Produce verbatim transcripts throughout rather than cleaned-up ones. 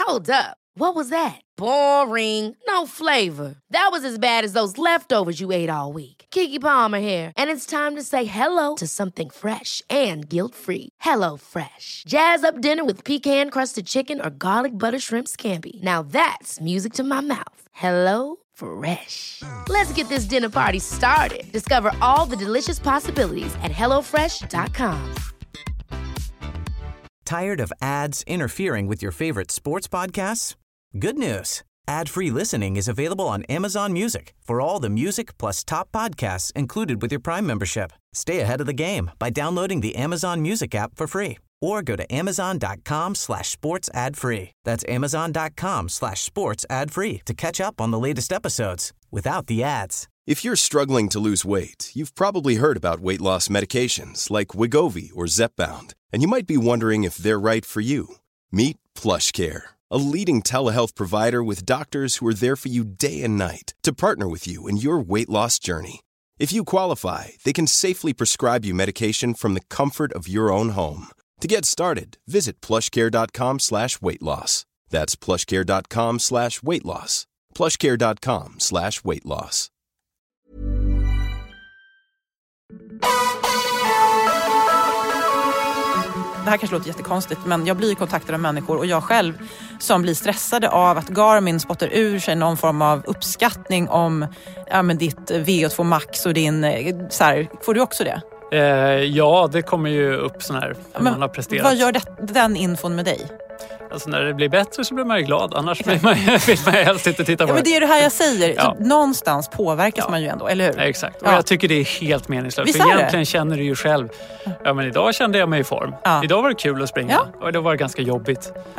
Hold up. What was that? Boring. No flavor. That was as bad as those leftovers you ate all week. Keke Palmer here, and it's time to say hello to something fresh and guilt-free. Hello Fresh. Jazz up dinner with pecan-crusted chicken or garlic butter shrimp scampi. Now that's music to my mouth. Hello Fresh. Let's get this dinner party started. Discover all the delicious possibilities at hello fresh dot com. Tired of ads interfering with your favorite sports podcasts? Good news. Ad-free listening is available on Amazon Music for all the music plus top podcasts included with your Prime membership. Stay ahead of the game by downloading the Amazon Music app for free or go to amazon.com slash sports ad free. That's amazon.com slash sports ad free to catch up on the latest episodes without the ads. If you're struggling to lose weight, you've probably heard about weight loss medications like Wegovy or Zepbound, and you might be wondering if they're right for you. Meet PlushCare, a leading telehealth provider with doctors who are there for you day and night to partner with you in your weight loss journey. If you qualify, they can safely prescribe you medication from the comfort of your own home. To get started, visit plushcare.com slash weight loss. That's plushcare.com slash weight loss. plushcare.com slash weight loss. Det här kanske låter jättekonstigt, men jag blir kontaktad av människor och jag själv som blir stressade av att Garmin spottar ur sig någon form av uppskattning om ja, men ditt V O två Max och din... Så här, får du också det? Eh, ja, det kommer ju upp sån här när man har presterat. Vad gör det, den infon med dig? Alltså när det blir bättre så blir man ju glad. Annars blir man, vill man helst inte titta på ja, men det är det här jag säger. Ja. Någonstans påverkas ja. man ju ändå, eller hur? Ja, exakt. Och ja. jag tycker det är helt meningslöst. Visst För är det? egentligen känner du ju själv. Ja, men idag kände jag mig i form. Ja. Idag var det kul att springa. Ja. Och det var ganska jobbigt. Ja.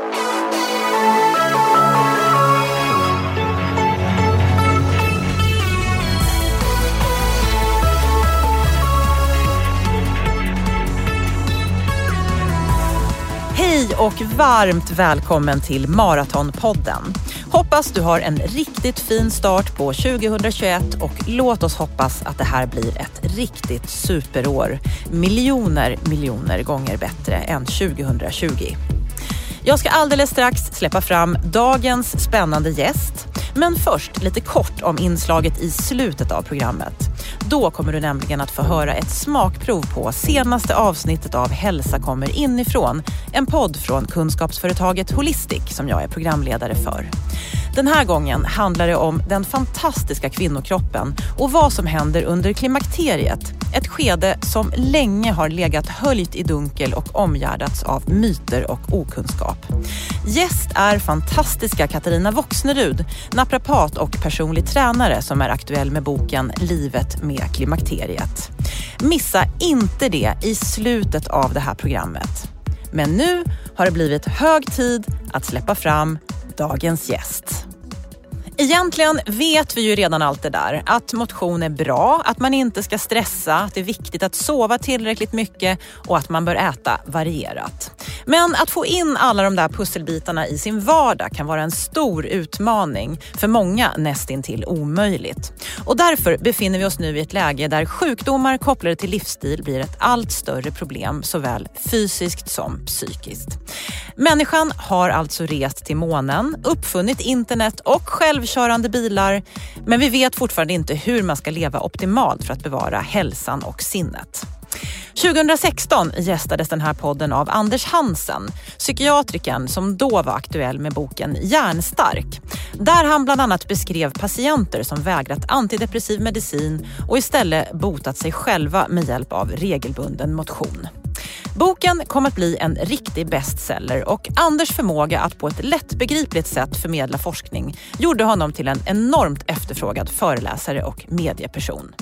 Hej och varmt välkommen till Maratonpodden. Hoppas du har en riktigt fin start på tjugohundratjugoett och låt oss hoppas att det här blir ett riktigt superår. Miljoner, miljoner gånger bättre än tjugohundratjugo. Jag ska alldeles strax släppa fram dagens spännande gäst. Men först lite kort om inslaget i slutet av programmet. Då kommer du nämligen att få höra ett smakprov på senaste avsnittet av Hälsa kommer inifrån. En podd från kunskapsföretaget Holistic som jag är programledare för. Den här gången handlar det om den fantastiska kvinnokroppen och vad som händer under klimakteriet. Ett skede som länge har legat höljt i dunkel och omgärdats av myter och okunskap. Gäst är fantastiska Katarina Voxnerud, naprapat och personlig tränare som är aktuell med boken Livet med klimakteriet. Missa inte det i slutet av det här programmet. Men nu har det blivit hög tid att släppa fram dagens gäst. Egentligen vet vi ju redan allt det där. Att motion är bra, att man inte ska stressa, att det är viktigt att sova tillräckligt mycket och att man bör äta varierat. Men att få in alla de där pusselbitarna i sin vardag kan vara en stor utmaning, för många nästintill omöjligt. Och därför befinner vi oss nu i ett läge där sjukdomar kopplade till livsstil blir ett allt större problem, såväl fysiskt som psykiskt. Människan har alltså rest till månen, uppfunnit internet och självkörande bilar, men vi vet fortfarande inte hur man ska leva optimalt för att bevara hälsan och sinnet. tjugohundrasexton gästades den här podden av Anders Hansen, psykiatrikern som då var aktuell med boken Hjärnstark. Där han bland annat beskrev patienter som vägrat antidepressiv medicin och istället botat sig själva med hjälp av regelbunden motion. Boken kom att bli en riktig bestseller och Anders förmåga att på ett lättbegripligt sätt förmedla forskning gjorde honom till en enormt efterfrågad föreläsare och medieperson.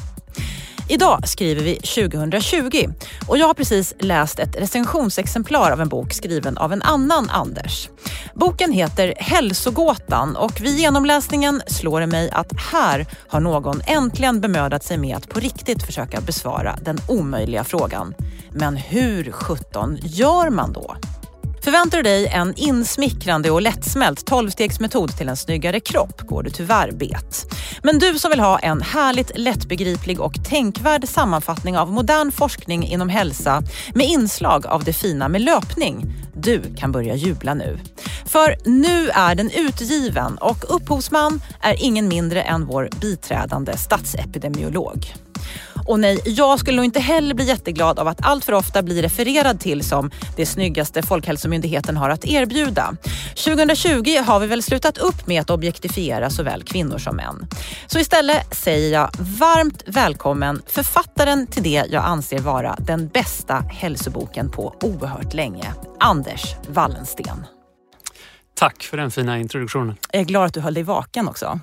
Idag skriver vi tjugohundratjugo och jag har precis läst ett recensionsexemplar av en bok skriven av en annan Anders. Boken heter Hälsogåtan och vid genomläsningen slår det mig att här har någon äntligen bemödat sig med att på riktigt försöka besvara den omöjliga frågan. Men hur sjutton gör man då? Förväntar du dig en insmickrande och lättsmält tolvstegsmetod till en snyggare kropp går du tyvärr bet. Men du som vill ha en härligt lättbegriplig och tänkvärd sammanfattning av modern forskning inom hälsa med inslag av det fina med löpning, du kan börja jubla nu. För nu är den utgiven och upphovsman är ingen mindre än vår biträdande statsepidemiolog. Och nej, jag skulle nog inte heller bli jätteglad av att allt för ofta bli refererad till som det snyggaste Folkhälsomyndigheten har att erbjuda. tjugohundratjugo har vi väl slutat upp med att objektifiera såväl kvinnor som män. Så istället säger jag varmt välkommen författaren till det jag anser vara den bästa hälsoboken på oerhört länge, Anders Wallensten. Tack för den fina introduktionen. Jag är glad att du höll dig vaken också.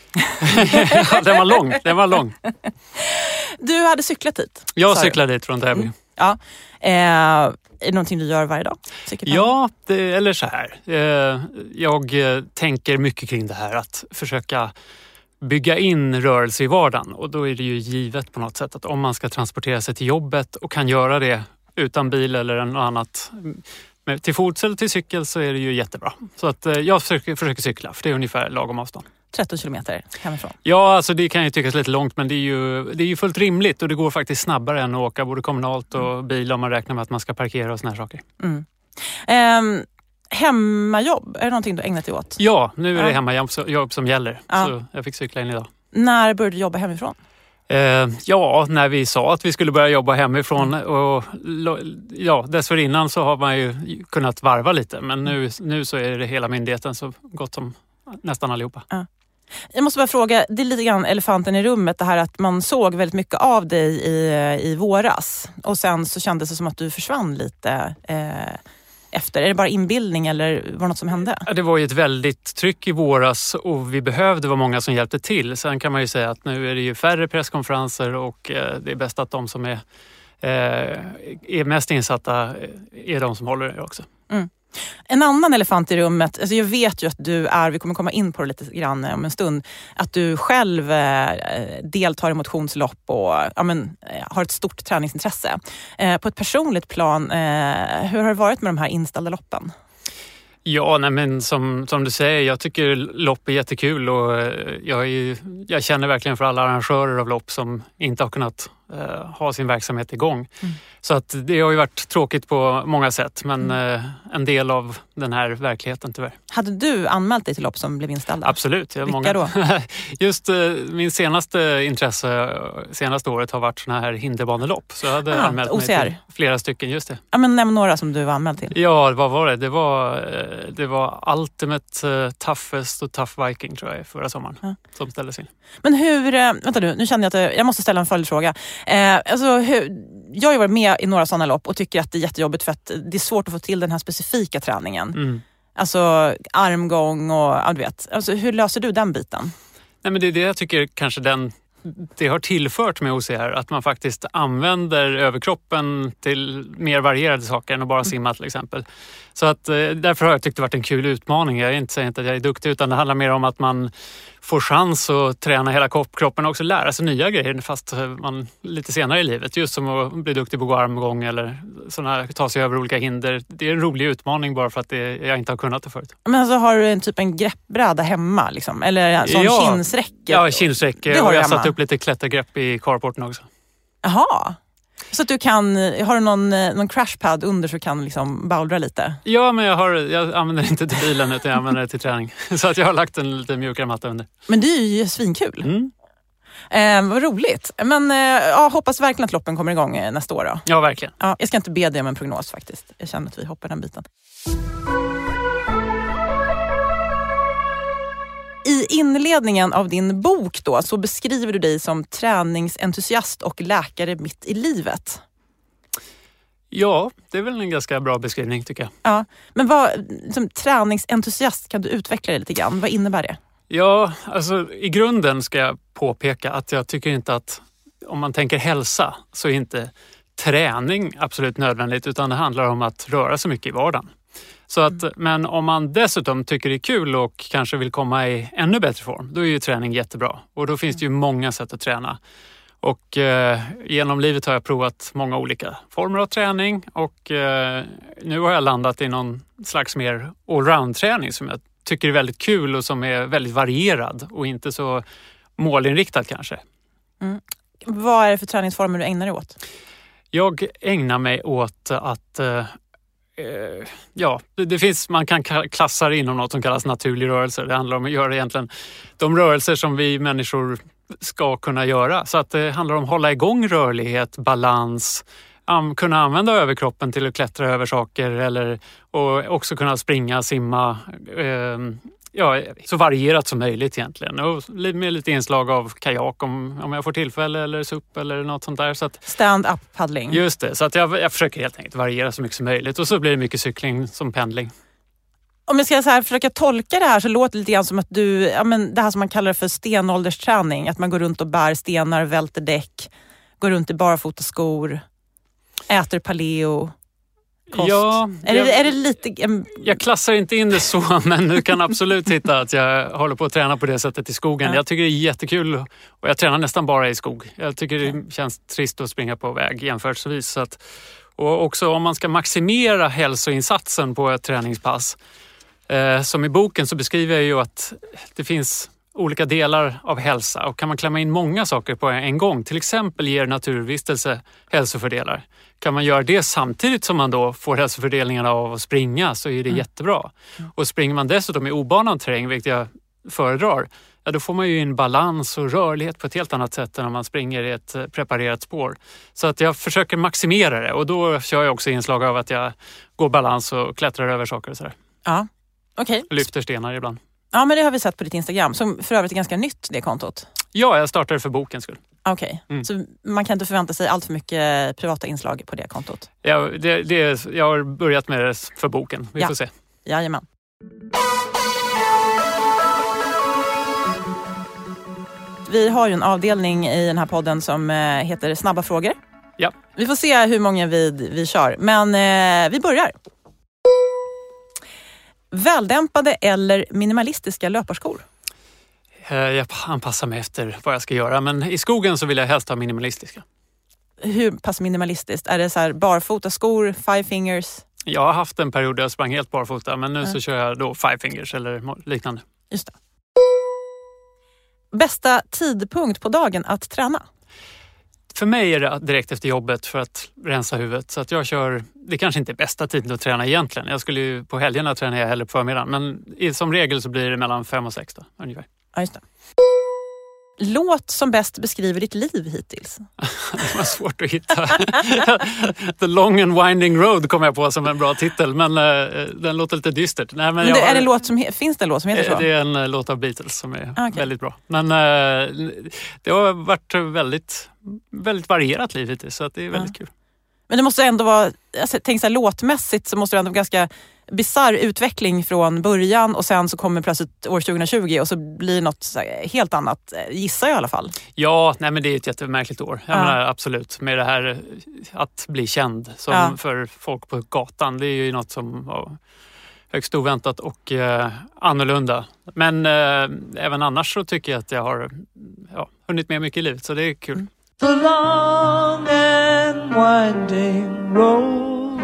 Den var lång, den var lång. Du hade cyklat hit. Jag cyklade dit från Täby. Mm. Ja. Eh, är det någonting du gör varje dag? Ja, det, eller så här. Eh, jag eh, tänker mycket kring det här att försöka bygga in rörelse i vardagen. Och då är det ju givet på något sätt att om man ska transportera sig till jobbet och kan göra det utan bil eller något annat men till fots eller till cykel, så är det ju jättebra. Så att eh, jag försöker, försöker cykla, för det är ungefär lagom avstånd. tretton kilometer hemifrån. Ja, alltså det kan ju tyckas lite långt, men det är ju, det är ju fullt rimligt och det går faktiskt snabbare än att åka både kommunalt och mm. bil om man räknar med att man ska parkera och såna här saker. Mm. Um, hemmajobb, är det någonting du ägnat dig åt? Ja, nu är det ja. hemmajobb som gäller. Ja. Så jag fick cykla in idag. När började du jobba hemifrån? Uh, ja, när vi sa att vi skulle börja jobba hemifrån och ja, dessförinnan så har man ju kunnat varva lite, men nu, nu så är det hela myndigheten så gott som nästan allihopa. Ja. Jag måste bara fråga, det är lite grann elefanten i rummet, det här att man såg väldigt mycket av dig i, i våras och sen så kändes det som att du försvann lite eh, efter. Är det bara inbildning eller var det något som hände? Det var ju ett väldigt tryck i våras och vi behövde vara många som hjälpte till. Sen kan man ju säga att nu är det ju färre presskonferenser och eh, det är bäst att de som är, eh, är mest insatta är de som håller det också. Mm. En annan elefant i rummet, alltså jag vet ju att du är, vi kommer komma in på det lite grann om en stund, att du själv eh, deltar i motionslopp och ja, men, har ett stort träningsintresse. Eh, på ett personligt plan, eh, hur har det varit med de här inställda loppen? Ja, nej, men som, som du säger, jag tycker lopp är jättekul och jag, är, jag känner verkligen för alla arrangörer av lopp som inte har kunnat eh, ha sin verksamhet igång. Mm. Så att det har ju varit tråkigt på många sätt, men mm. eh, en del av den här verkligheten tyvärr. Hade du anmält dig till lopp som blev inställda? Absolut. Jag Vilka många... då? Just eh, min senaste intresse senaste året har varit såna här hinderbanelopp. Så jag hade ah, anmält O C R. mig till flera stycken, just det. Ja, men nämn några som du var anmäld till. Ja, vad var det? Det var, det var Ultimate Toughest och Tough Viking tror jag förra sommaren ja. som ställdes in. Men hur, vänta du, nu känner jag att jag måste ställa en följdfråga. Eh, alltså, hur, jag har ju varit med i några sådana lopp och tycker att det är jättejobbigt för att det är svårt att få till den här specifika träningen. Mm. Alltså armgång och ja, du vet. Alltså, hur löser du den biten? Nej, men det är det jag tycker kanske den det har tillfört med O C R, att man faktiskt använder överkroppen till mer varierade saker än att bara simma till exempel. Så att därför har jag tyckt det varit en kul utmaning. Jag är inte säger inte att jag är duktig, utan det handlar mer om att man får chans att träna hela kroppen och också lära sig nya grejer fast man lite senare i livet. Just som att bli duktig på armgång eller såna, ta sig över olika hinder. Det är en rolig utmaning bara för att det, jag inte har kunnat det förut. Men alltså har du en typ en greppbräda hemma liksom? Eller en sån ja, kinsräcke? Ja, kinsräcke. Och jag satt upp lite klättergrepp i carporten också. Jaha. Så att du kan, har du någon, någon crashpad under så kan liksom bouldra lite? Ja, men jag, har, jag använder inte till bilen utan jag använder det till träning. Så att jag har lagt en lite mjukare matta under. Men det är ju svinkul. Mm. Eh, vad roligt. Men eh, ja, hoppas verkligen att loppen kommer igång nästa år då. Ja, verkligen. Ja, jag ska inte be dig om en prognos faktiskt. Jag känner att vi hoppar den biten. I inledningen av din bok då så beskriver du dig som träningsentusiast och läkare mitt i livet. Ja, det är väl en ganska bra beskrivning tycker jag. Ja, men vad, som träningsentusiast, kan du utveckla det lite grann? Vad innebär det? Ja, alltså i grunden ska jag påpeka att jag tycker inte att om man tänker hälsa så är inte träning absolut nödvändigt, utan det handlar om att röra sig mycket i vardagen. Så att, mm. Men om man dessutom tycker det är kul och kanske vill komma i ännu bättre form, då är ju träning jättebra. Och då finns det ju många sätt att träna. Och eh, genom livet har jag provat många olika former av träning och eh, nu har jag landat i någon slags mer allround-träning som jag tycker är väldigt kul och som är väldigt varierad och inte så målinriktad kanske. Mm. Vad är det för träningsformer du ägnar dig åt? Jag ägnar mig åt att eh, eh, ja, det, det finns, man kan klassa det inom något som kallas naturlig rörelse. Det handlar om att göra egentligen de rörelser som vi människor ska kunna göra. Så att det handlar om att hålla igång rörlighet, balans, um, kunna använda överkroppen till att klättra över saker eller och också kunna springa, simma, eh, ja, så varierat som möjligt egentligen. Och med lite inslag av kajak om, om jag får tillfälle eller S U P eller något sånt där. Så att, stand-up paddling. Just det, så att jag, jag försöker helt enkelt variera så mycket som möjligt. Och så blir det mycket cykling som pendling. Om jag ska så här, försöka tolka det här så låter det lite grann som att du, ja, men det här som man kallar för stenåldersträning. Att man går runt och bär stenar, välter däck, går runt i barfota skor, äter paleo. Kost. Ja, är, jag, det, är det lite... Um... Jag klassar inte in det så, men du kan absolut hitta att jag håller på att träna på det sättet i skogen. Ja. Jag tycker det är jättekul och jag tränar nästan bara i skog. Jag tycker det ja. känns trist att springa på väg jämförelsevis. Så att, och också om man ska maximera hälsoinsatsen på ett träningspass. Eh, som i boken så beskriver jag ju att det finns olika delar av hälsa och kan man klämma in många saker på en gång. Till exempel ger naturvistelse hälsofördelar. Kan man göra det samtidigt som man då får hälsofördelningarna av att springa så är det mm. jättebra. Och springer man dessutom i obanad terräng, vilket jag föredrar, ja, då får man ju en balans och rörlighet på ett helt annat sätt än om man springer i ett preparerat spår. Så att jag försöker maximera det och då kör jag också inslag av att jag går balans och klättrar över saker och sådär. Ja, okej. Okay. Lyfter stenar ibland. Ja, men det har vi sett på ditt Instagram som för övrigt är ganska nytt, det kontot. Ja, jag startade för bokens skull. Okej, okay. mm. så man kan inte förvänta sig allt för mycket privata inslag på det kontot? Ja, det, det, jag har börjat med det för boken. Vi ja. får se. Jajamän. Vi har ju en avdelning i den här podden som heter Snabba frågor. Ja. Vi får se hur många vi, vi kör, men eh, vi börjar. Väldämpade eller minimalistiska löparskor? Jag anpassar mig efter vad jag ska göra. Men i skogen så vill jag helst ha minimalistiska. Hur pass minimalistiskt? Är det så här barfota skor, five fingers? Jag har haft en period där jag sprang helt barfota. Men nu mm. så kör jag då five fingers eller liknande. Just det. Bästa tidpunkt på dagen att träna? För mig är det direkt efter jobbet för att rensa huvudet. Så att jag kör, det kanske inte är bästa tiden att träna egentligen. Jag skulle ju på helgerna träna jag hellre på förmiddagen. Men som regel så blir det mellan fem och sex då, ungefär. Ja, just det. Låt som bäst beskriver ditt liv hittills. Det var svårt att hitta. The Long and Winding Road kom jag på som en bra titel. Men uh, den låter lite dystert. Nej, men men det, har, är det låt som, finns det en låt som heter så? Det är en uh, låt av Beatles som är ah, okay. väldigt bra. Men uh, det har varit väldigt, väldigt varierat liv hittills. Så att det är väldigt ja. kul. Men det måste ändå vara, alltså, tänk så här, låtmässigt så måste det ändå vara ganska bizarr utveckling från början och sen så kommer plötsligt år tjugohundratjugo och så blir något så här, helt annat, gissar jag i alla fall. Ja, nej men det är ett jättemärkligt år. Jag ja. menar absolut, med det här att bli känd som ja. för folk på gatan, det är ju något som var högst oväntat och eh, annorlunda. Men eh, även annars så tycker jag att jag har ja, hunnit med mycket i livet, så det är kul. Mm. The long and winding road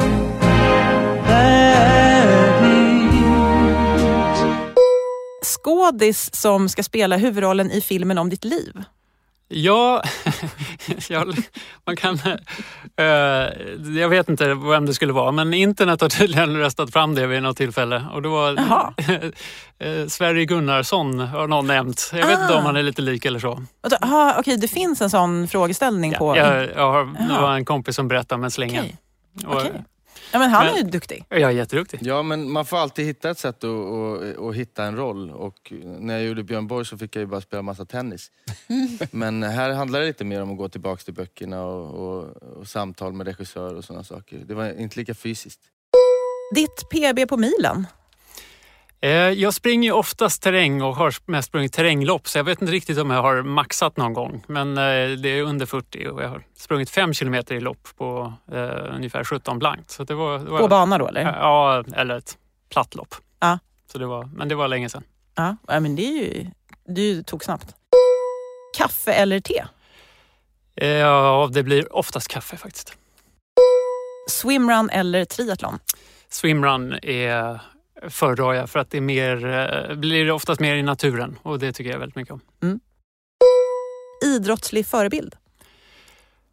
that leads. Skådis som ska spela huvudrollen i filmen om ditt liv. Ja, jag, man kan, uh, jag vet inte vem det skulle vara, men internet har tydligen röstat fram det vid något tillfälle. Och det var uh, Sverre Gunnarsson har någon nämnt. Jag vet ah. inte om han är lite lik eller så. Aha, okej, okay, det finns en sån frågeställning ja, på... Jag, jag har, det var en kompis som berättade om en slänga. Okej. Okay. Okay. Ja, men han men, är ju duktig. Jag är jätteduktig. Ja, men man får alltid hitta ett sätt att, att, att hitta en roll. Och när jag gjorde Björn Borg så fick jag ju bara spela massa tennis. Men här handlar det lite mer om att gå tillbaka till böckerna och, och, och samtal med regissör och sådana saker. Det var inte lika fysiskt. Ditt P B på milen? Jag springer ju oftast terräng och har mest sprungit terränglopp, så jag vet inte riktigt om jag har maxat någon gång. Men det är under fyrtio och jag har sprungit fem kilometer i lopp på eh, ungefär sjutton blankt. Så det var, det var, på bana då eller? Ja, eller ett platt lopp. Ja. Så det var, men det var länge sedan. Ja, men det är ju, du tog snabbt. Kaffe eller te? Ja, det blir oftast kaffe faktiskt. Swimrun eller triathlon? Swimrun är... föredrar jag för att det är mer, blir oftast mer i naturen och det tycker jag väldigt mycket om. Mm. Idrottslig förebild?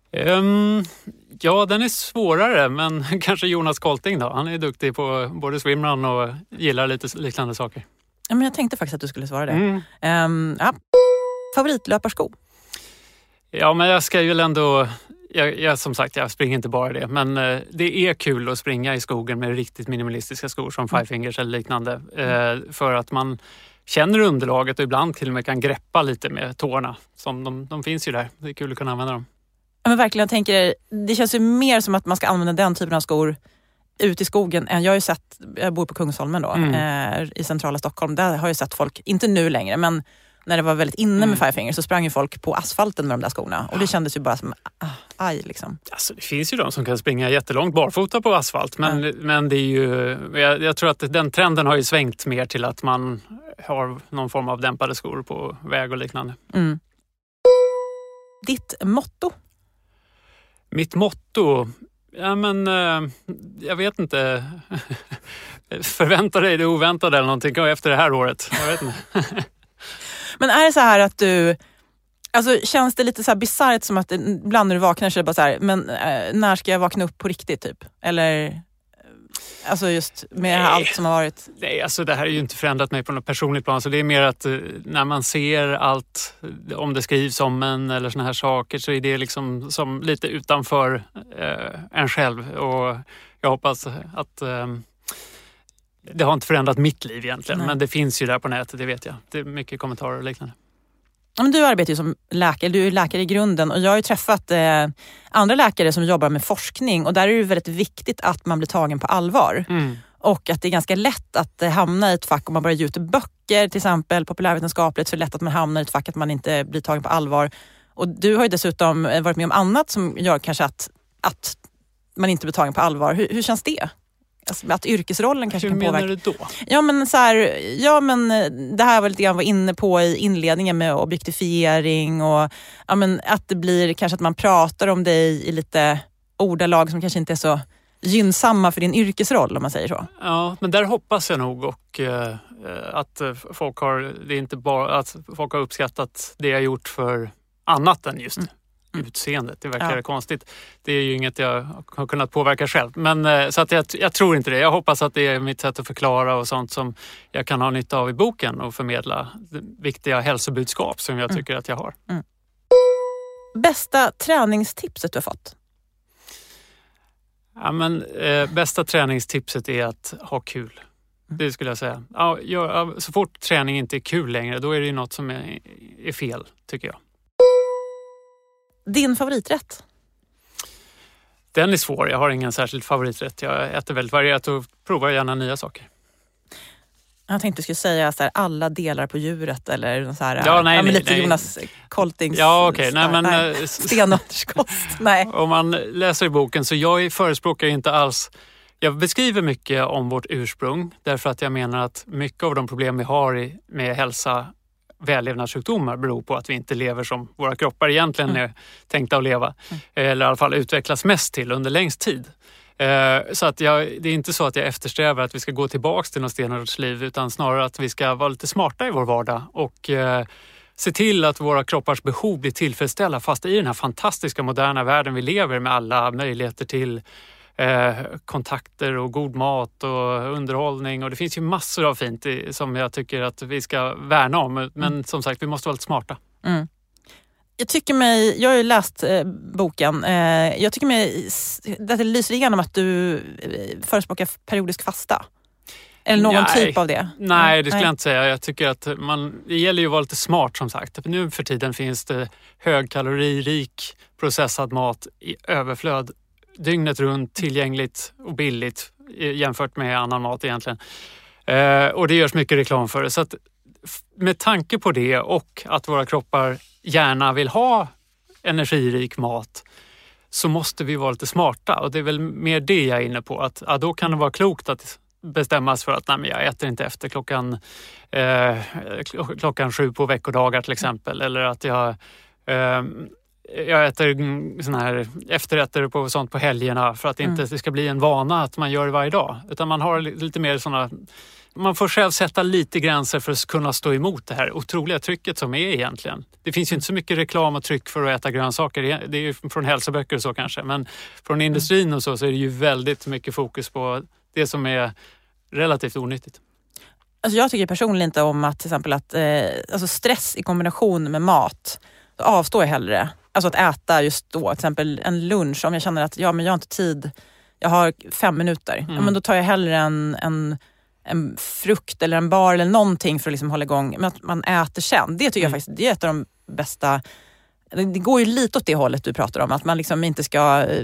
Um, ja, den är svårare, men kanske Jonas Kolting då. Han är duktig på både swimrun och gillar lite liknande saker. Ja, men jag tänkte faktiskt att du skulle svara det. Mm. Um, ja. Favoritlöparsko? Ja, men jag ska ju ändå... Jag, jag, som sagt, jag springer inte bara det. Men eh, det är kul att springa i skogen med riktigt minimalistiska skor som Five Fingers eller liknande. Eh, för att man känner underlaget och ibland till och med kan greppa lite med tårna. Som de, de finns ju där. Det är kul att kunna använda dem. Ja, men verkligen, jag tänker, det känns ju mer som att man ska använda den typen av skor ut i skogen. Jag har ju sett, jag bor på Kungsholmen då, Mm. eh, i centrala Stockholm. Där har jag sett folk, inte nu längre, men när det var väldigt inne Mm. med Five Fingers så sprang ju folk på asfalten med de där skorna. Och det kändes ju bara som, ah, aj liksom. Alltså, det finns ju de som kan springa jättelångt barfota på asfalt. Men, Ja. men det är ju... Jag, jag tror att den trenden har ju svängt mer till att man har någon form av dämpade skor på väg och liknande. Mm. Ditt motto? Mitt motto... Ja, men eh, jag vet inte. Förvänta dig det oväntade eller någonting efter det här året. Jag vet inte. Men är det så här att du... Alltså känns det lite så här bisarrt som att ibland när du vaknar så är det bara så här, men eh, när ska jag vakna upp på riktigt typ? Eller... Alltså just med Nej. allt som har varit... Nej, alltså det här är ju inte förändrat mig på något personligt plan. Så det är mer att eh, när man ser allt, om det skrivs om en eller såna här saker, så är det liksom som lite utanför eh, en själv. Och jag hoppas att eh, det har inte förändrat mitt liv egentligen. Nej. Men det finns ju där på nätet, det vet jag. Det är mycket kommentarer och liknande. Ja, men du arbetar ju som läkare, du är läkare i grunden och jag har ju träffat eh, andra läkare som jobbar med forskning och där är det väldigt viktigt att man blir tagen på allvar. Mm. Och att det är ganska lätt att eh, hamna i ett fack om man börjar ge ut böcker till exempel, populärvetenskapligt, så är det lätt att man hamnar i ett fack att man inte blir tagen på allvar. Och du har ju dessutom varit med om annat som gör kanske att, att man inte blir tagen på allvar. Hur, hur känns det? Alltså, att yrkesrollen kanske Hur kan påverka. menar du då? Ja men så här, ja men det här var lite grann var inne på i inledningen med objektifiering och ja men att det blir kanske att man pratar om dig i lite ordalag som kanske inte är så gynnsamma för din yrkesroll om man säger så. Ja, men där hoppas jag nog och eh, att folk har det är inte bara att folk har uppskattat det jag gjort för annat än just mm. utseendet. Det verkar Ja. konstigt. Det är ju inget jag har kunnat påverka själv. Men eh, så att jag, jag tror inte det. Jag hoppas att det är mitt sätt att förklara och sånt som jag kan ha nytta av i boken och förmedla viktiga hälsobudskap som jag tycker mm. att jag har. Mm. Bästa träningstipset du har fått? Ja, men, eh, bästa träningstipset är att ha kul. Det skulle jag säga. Ja, jag, så fort träning inte är kul längre, då är det ju något som är, är fel, tycker jag. Din favoriträtt? Den är svår. Jag har ingen särskild favoriträtt. Jag äter väldigt varierat och provar gärna nya saker. Jag tänkte du skulle säga så här, alla delar på djuret eller så här, ja, nej, ja, men nej, lite nej. Jonas Koltings ja, okej. Okay. Nej, men äh, stenålderskost. Nej. Om man läser i boken så jag förespråkar inte alls. Jag beskriver mycket om vårt ursprung därför att jag menar att mycket av de problem vi har i, med hälsa, vällevnadssjukdomar beror på att vi inte lever som våra kroppar egentligen mm. är tänkta att leva. Mm. Eller i alla fall utvecklas mest till under längst tid. Så att jag, det är inte så att jag eftersträvar att vi ska gå tillbaka till något stenåldersliv utan snarare att vi ska vara lite smarta i vår vardag och eh, se till att våra kroppars behov blir tillfredsställda fast i den här fantastiska moderna världen vi lever med alla möjligheter till eh, kontakter och god mat och underhållning och det finns ju massor av fint i, som jag tycker att vi ska värna om men mm. som sagt vi måste vara lite smarta. Mm. Jag tycker mig, jag har ju läst eh, boken, eh, jag tycker mig det lyser igenom att du eh, förespråkar periodisk fasta. Eller någon nej, typ av det. Nej, det skulle nej. jag inte säga. Jag tycker att man, det gäller ju att vara lite smart som sagt. Nu för tiden finns det högkaloririk processad mat i överflöd. Dygnet runt, tillgängligt och billigt jämfört med annan mat egentligen. Eh, och det görs mycket reklam för det. Så att med tanke på det och att våra kroppar gärna vill ha energirik mat så måste vi vara lite smarta och det är väl mer det jag är inne på att ja, då kan det vara klokt att bestämmas för att nej, men jag äter inte efter klockan eh, klockan sju på veckodagar till exempel eller att jag eh, jag äter såna här efterrätter på sånt på helgerna för att inte mm. det ska bli en vana att man gör det varje dag utan man har lite mer såna Man får själv sätta lite gränser för att kunna stå emot det här otroliga trycket som är egentligen. Det finns ju inte så mycket reklam och tryck för att äta grönsaker. Det är ju från hälsoböcker och så kanske. Men från industrin och så, så är det ju väldigt mycket fokus på det som är relativt onyttigt. Alltså jag tycker personligen inte om att till exempel att eh, alltså stress i kombination med mat, då avstår jag hellre. Alltså att äta just då, till exempel en lunch, om jag känner att ja, men jag har inte tid, jag har fem minuter. Mm. Ja, men då tar jag hellre en, en, en frukt eller en bar eller någonting för att liksom hålla igång. Men att man äter sen, det tycker mm. jag faktiskt, det är ett av de bästa. Det går ju lite åt det hållet du pratar om, att man liksom inte ska eh,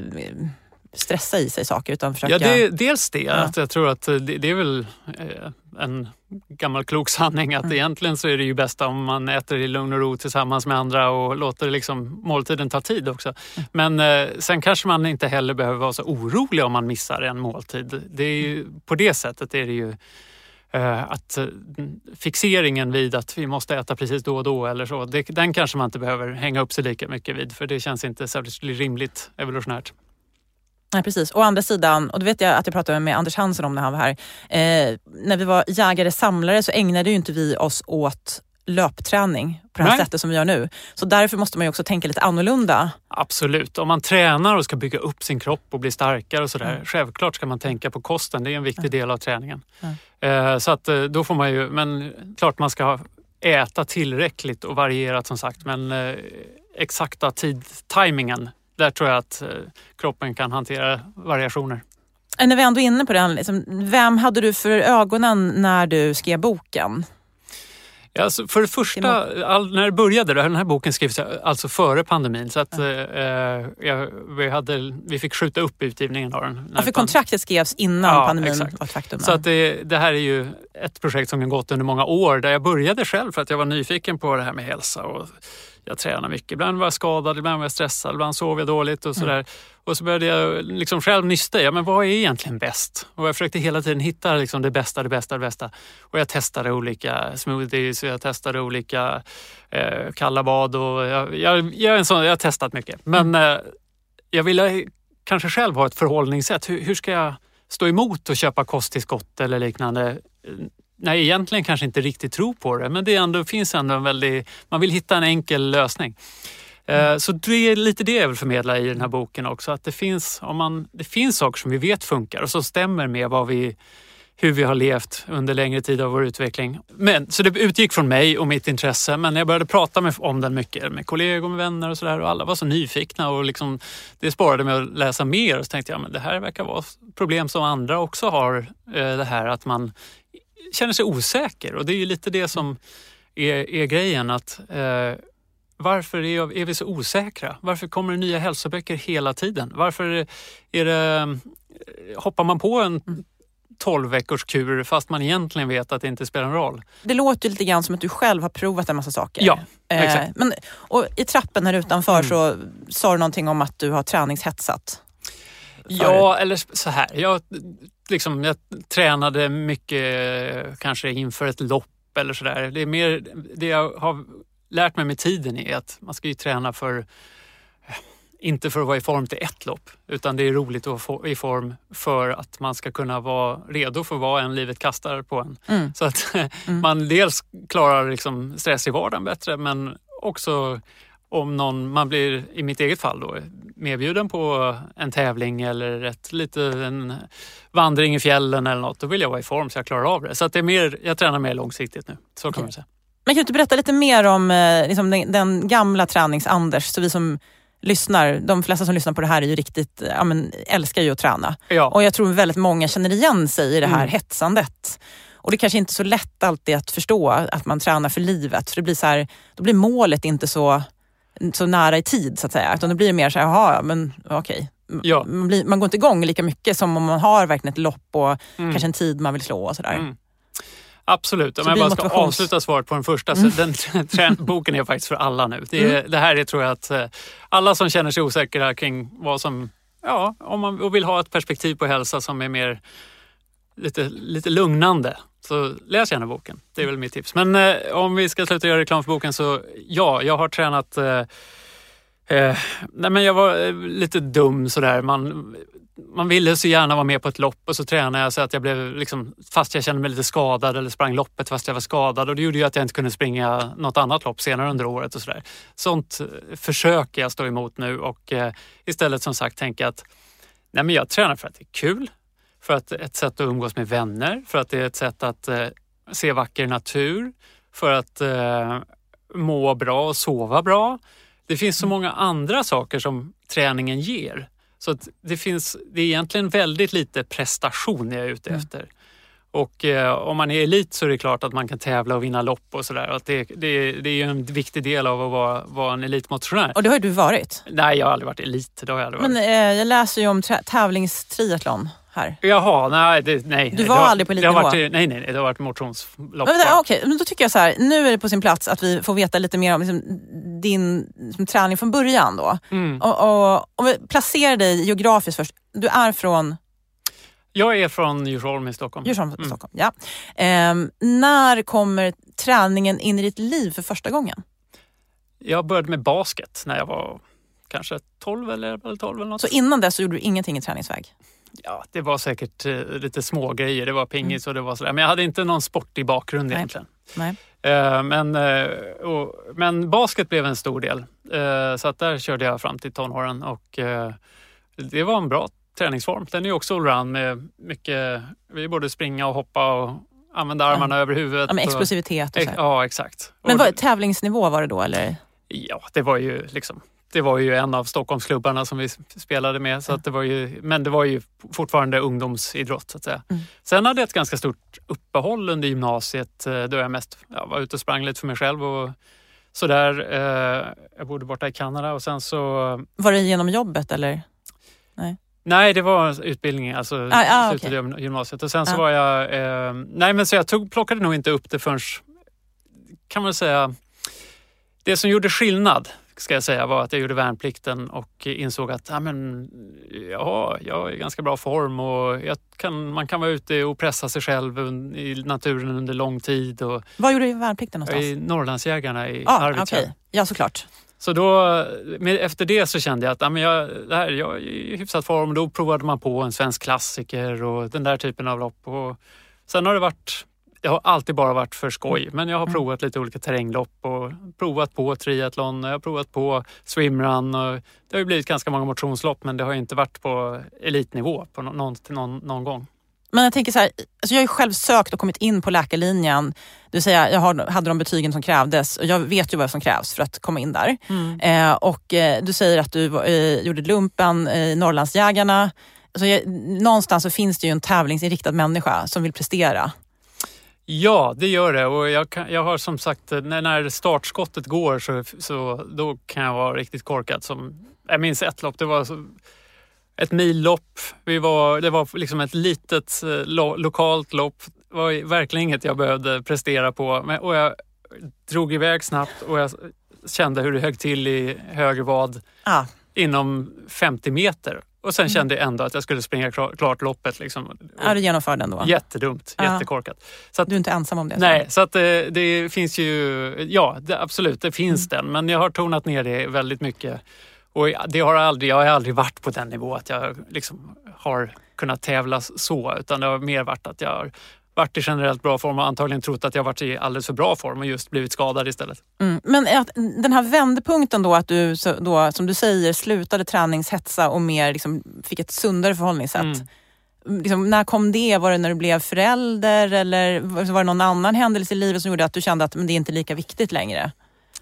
stressa i sig saker utan försöka... Ja, det är dels det. Ja. Att jag tror att det, det är väl eh, en gammal klok sanning att mm. egentligen så är det ju bästa om man äter i lugn och ro tillsammans med andra och låter liksom måltiden ta tid också. Mm. Men eh, sen kanske man inte heller behöver vara så orolig om man missar en måltid. Det är ju, på det sättet är det ju eh, att fixeringen vid att vi måste äta precis då och då eller så, det, den kanske man inte behöver hänga upp sig lika mycket vid, för det känns inte särskilt rimligt evolutionärt. Nej, precis. Å andra sidan, och då vet jag att jag pratade med Anders Hansen om när han var här. Eh, när vi var jägare-samlare så ägnade ju inte vi oss åt löpträning på det här Nej. sättet som vi gör nu. Så därför måste man ju också tänka lite annorlunda. Absolut. Om man tränar och ska bygga upp sin kropp och bli starkare och sådär. Mm. Självklart ska man tänka på kosten. Det är en viktig mm. del av träningen. Mm. Eh, så att då får man ju, men klart man ska äta tillräckligt och varierat som sagt. Men eh, exakta tid, timingen, där tror jag att eh, kroppen kan hantera variationer. När vi ändå är inne på det, liksom, vem hade du för ögonen när du skrev boken? Ja, alltså för det första, all, när det började, den här boken skrevs alltså före pandemin. Så att, mm. eh, jag, vi, hade, vi fick skjuta upp utgivningen av den. Ja, för kontraktet skrevs innan ja, pandemin exakt. var ett faktum. Så att det, det här är ju ett projekt som har gått under många år. Där jag började själv för att jag var nyfiken på det här med hälsa och jag tränar mycket. Ibland var jag skadad, ibland var jag stressad, ibland sov jag dåligt och sådär. Mm. Och så började jag liksom själv nysta. Ja, men vad är egentligen bäst? Och jag försökte hela tiden hitta liksom det bästa, det bästa, det bästa. Och jag testade olika smoothies och jag testade olika eh, kalla bad. Och jag, jag, jag, är en sån, jag har testat mycket. Men mm. eh, jag ville kanske själv ha ett förhållningssätt. Hur, hur ska jag stå emot och köpa kosttillskott eller liknande? Nej, egentligen kanske inte riktigt tror på det, men det ändå, finns ändå en väldigt, man vill hitta en enkel lösning. Mm. Så det är lite det jag vill förmedla i den här boken också, att det finns, om man, det finns saker som vi vet funkar och som stämmer med vad vi, hur vi har levt under längre tid av vår utveckling. Men, så det utgick från mig och mitt intresse, men jag började prata med, om den mycket med kollegor, med vänner och sådär, och alla var så nyfikna och liksom, det sparade mig att läsa mer och så tänkte jag, men det här verkar vara problem som andra också har, det här att man känner sig osäker, och det är ju lite det som är, är grejen, att eh, varför är, är vi så osäkra? Varför kommer det nya hälsoböcker hela tiden? Varför är det, hoppar man på en tolv veckors kur fast man egentligen vet att det inte spelar någon roll? Det låter lite grann som att du själv har provat en massa saker. Ja, exakt. Eh, men, och i trappen här utanför mm. så sa du någonting om att du har träningshetsat. Ja, eller så här. Jag, liksom, jag tränade mycket kanske inför ett lopp eller sådär. Det är mer, det jag har lärt mig med tiden är att man ska ju träna för, inte för att vara i form till ett lopp, utan det är roligt att vara i form för att man ska kunna vara redo för vad en livet kastar på en. Mm. Så att mm. man dels klarar liksom stress i vardagen bättre, men också om någon, man blir i mitt eget fall då medbjuden på en tävling eller ett lite en vandring i fjällen eller något, då vill jag vara i form så jag klarar av det. Så att det är mer, jag tränar mer långsiktigt nu, så kan okay. man säga. Men kan du inte berätta lite mer om liksom, den, den gamla tränings-Anders, så vi som lyssnar, de flesta som lyssnar på det här är ju riktigt, ja, men, älskar ju att träna. Ja. Och jag tror väldigt många känner igen sig i det här mm. hetsandet. Och det är kanske inte så lätt alltid att förstå att man tränar för livet. För det blir så här, då blir målet inte så så nära i tid så att säga. Utan det blir mer så här, jaha, men okej. Ja. Man, blir, man går inte igång lika mycket som om man har verkligen ett lopp och mm. kanske en tid man vill slå och sådär. Mm. Absolut, om jag bara ska motivations... avsluta svaret på den första. Mm. Så den tränboken är faktiskt för alla nu. Det, är, mm. det här är, tror jag, att alla som känner sig osäkra kring vad som, ja, om man vill ha ett perspektiv på hälsa som är mer lite, lite lugnande, så läs gärna boken. Det är väl mitt tips. Men eh, om vi ska sluta göra reklam för boken, så ja, jag har tränat eh, Eh, nej men jag var eh, lite dum sådär. Man, man ville så gärna vara med på ett lopp och så tränade jag så att jag blev liksom, fast jag kände mig lite skadad eller sprang loppet fast jag var skadad. Och det gjorde ju att jag inte kunde springa något annat lopp senare under året och sådär. Sånt försöker jag stå emot nu och eh, istället som sagt tänka att nej men jag tränar för att det är kul. För att det är ett sätt att umgås med vänner. För att det är ett sätt att eh, se vacker natur. För att eh, må bra och sova bra. Det finns så många andra saker som träningen ger. Så att det finns, det är egentligen väldigt lite prestation jag är ute efter. Mm. Och eh, om man är elit så är det klart att man kan tävla och vinna lopp och sådär. Det, det, det är ju en viktig del av att vara, vara en elitmotionär. Och det har ju du varit. Nej, jag har aldrig varit elit. Det har jag aldrig varit. Men eh, jag läser ju om tra- tävlingstriathlon här. Jaha, nej. Det, nej du var det har, aldrig på elitnivå? Det har varit, nej, nej, det har varit motionslopp. Okej, okay, men då tycker jag så här, nu är det på sin plats att vi får veta lite mer om liksom, din liksom, träning från början då. Mm. Och, och, om vi placerar dig geografiskt först. Du är från... Jag är från Djursholm i Stockholm. Djursholm i mm. Stockholm, ja. Ehm, när kommer träningen in i ditt liv för första gången? Jag började med basket när jag var kanske tolv eller tolv eller något. Så innan dess så gjorde du ingenting i träningsväg? Ja, det var säkert uh, lite små grejer. Det var pingis mm. och det var sådär. Men jag hade inte någon sportig bakgrund Nej. egentligen. Nej. Uh, men, uh, och, men basket blev en stor del. Uh, så att där körde jag fram till tonåren. Och uh, det var en bra träningsform. Den är också allround med mycket, vi både springa och hoppa och använda armarna mm. över huvudet. Ja, med explosivitet och så. Ja, exakt. Men vad, tävlingsnivå var det då eller? Ja, det var ju liksom, det var ju en av Stockholmsklubbarna som vi spelade med. Så mm. att det var ju, men det var ju fortfarande ungdomsidrott så att säga. Mm. Sen hade jag ett ganska stort uppehåll under gymnasiet då jag mest ja, var ute och sprang lite för mig själv och sådär. Eh, jag bodde borta i Kanada och sen så... Var det genom jobbet eller? Nej. Nej, det var utbildning, alltså ah, ah, slutade okay. gymnasiet. Och sen så ah. var jag, eh, nej men så jag tog, plockade nog inte upp det förrän, kan man säga, det som gjorde skillnad ska jag säga var att jag gjorde värnplikten och insåg att ja, men, ja, jag är i ganska bra form och jag kan, man kan vara ute och pressa sig själv i naturen under lång tid. Och, var gjorde du värnplikten någonstans? I Norrlandsjägarna i ah, Arvidsjaur. Okay. Ja, såklart. Så då, med, efter det så kände jag att ja, men jag, det här, jag är i hyfsat form. Då provade man på en svensk klassiker och den där typen av lopp. Och sen har det varit, jag har alltid bara varit för skoj. Men jag har mm. provat lite olika terränglopp och provat på triathlon. Jag har provat på swimrun. Och det har ju blivit ganska många motionslopp men det har inte varit på elitnivå på någon, någon, någon gång. Men jag tänker så här, alltså jag har ju själv sökt och kommit in på läkarlinjen. Det vill säga, jag hade de betygen som krävdes och jag vet ju vad som krävs för att komma in där. Mm. Eh, och eh, du säger att du eh, gjorde lumpen i Norrlandsjägarna. Alltså, jag, någonstans så finns det ju en tävlingsinriktad människa som vill prestera. Ja, det gör det. Och jag, kan, jag har som sagt, när, när startskottet går så, så då kan jag vara riktigt korkad. Som, jag minns ett lopp, det var så... Ett millopp, vi var, det var liksom ett litet lo, lokalt lopp. Det var verkligen inget jag behövde prestera på. Men, och jag drog iväg snabbt och jag kände hur det högg till i höger vad ah. inom femtio meter. Och sen mm. kände jag ändå att jag skulle springa klart, klart loppet. Liksom. Ja, du genomförde ändå. Jättedumt, ah. jättekorkat. Så att, du är inte ensam om det? Nej, så, så att det, det finns ju, ja det, absolut det finns mm. den. Men jag har tonat ner det väldigt mycket. Och det har aldrig, jag har aldrig varit på den nivå att jag liksom har kunnat tävla så, utan det har mer varit att jag har varit i generellt bra form och antagligen trott att jag varit i alldeles för bra form och just blivit skadad istället. Mm. Men att, den här vändpunkten då, att du då, som du säger, slutade träningshetsa och mer liksom, fick ett sundare förhållningssätt. Mm. Liksom, när kom det? Var det när du blev förälder eller var det någon annan händelse i livet som gjorde att du kände att men det är inte lika viktigt längre?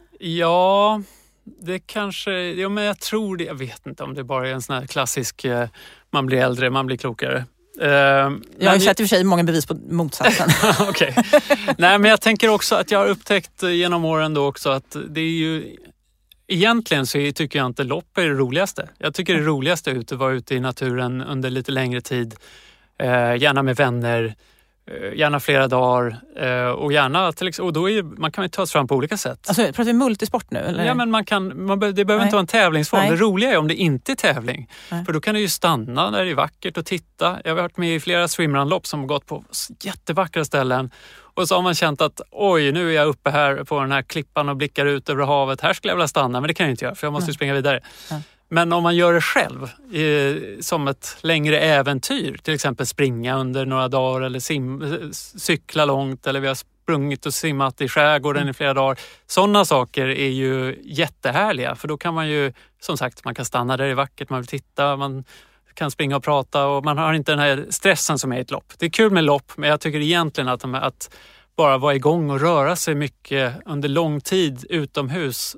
Ja... Det kanske, ja men jag tror det, jag vet inte om det bara är en sån här klassisk, man blir äldre, man blir klokare. Uh, jag har ju sett i och för sig många bevis på motsatsen. Okej. Nej men jag tänker också att jag har upptäckt genom åren då också att det är ju, egentligen så tycker jag inte lopp är det roligaste. Jag tycker det roligaste är att vara ute i naturen under lite längre tid, uh, gärna med vänner. Gärna flera dagar och gärna till exempel, och då är, man kan ju ta sig fram på olika sätt. Alltså pratar vi multisport nu? Eller? Ja, men man kan, man, det behöver Nej. inte vara en tävlingsform. Nej. Det roliga är om det inte är tävling. Nej. För då kan du ju stanna när det är vackert och titta. Jag har varit med i flera swimrunlopp som har gått på jättevackra ställen. Och så har man känt att oj, nu är jag uppe här på den här klippan och blickar ut över havet. Här skulle jag vilja stanna, men det kan jag inte göra för jag måste Nej. springa vidare. Nej. Men om man gör det själv eh, som ett längre äventyr, till exempel springa under några dagar eller sim, cykla långt, eller vi har sprungit och simmat i skärgården mm. i flera dagar. Sådana saker är ju jättehärliga, för då kan man ju, som sagt, man kan stanna där det är vackert, man vill titta, man kan springa och prata och man har inte den här stressen som är ett lopp. Det är kul med lopp, men jag tycker egentligen att, de, att bara vara igång och röra sig mycket under lång tid utomhus,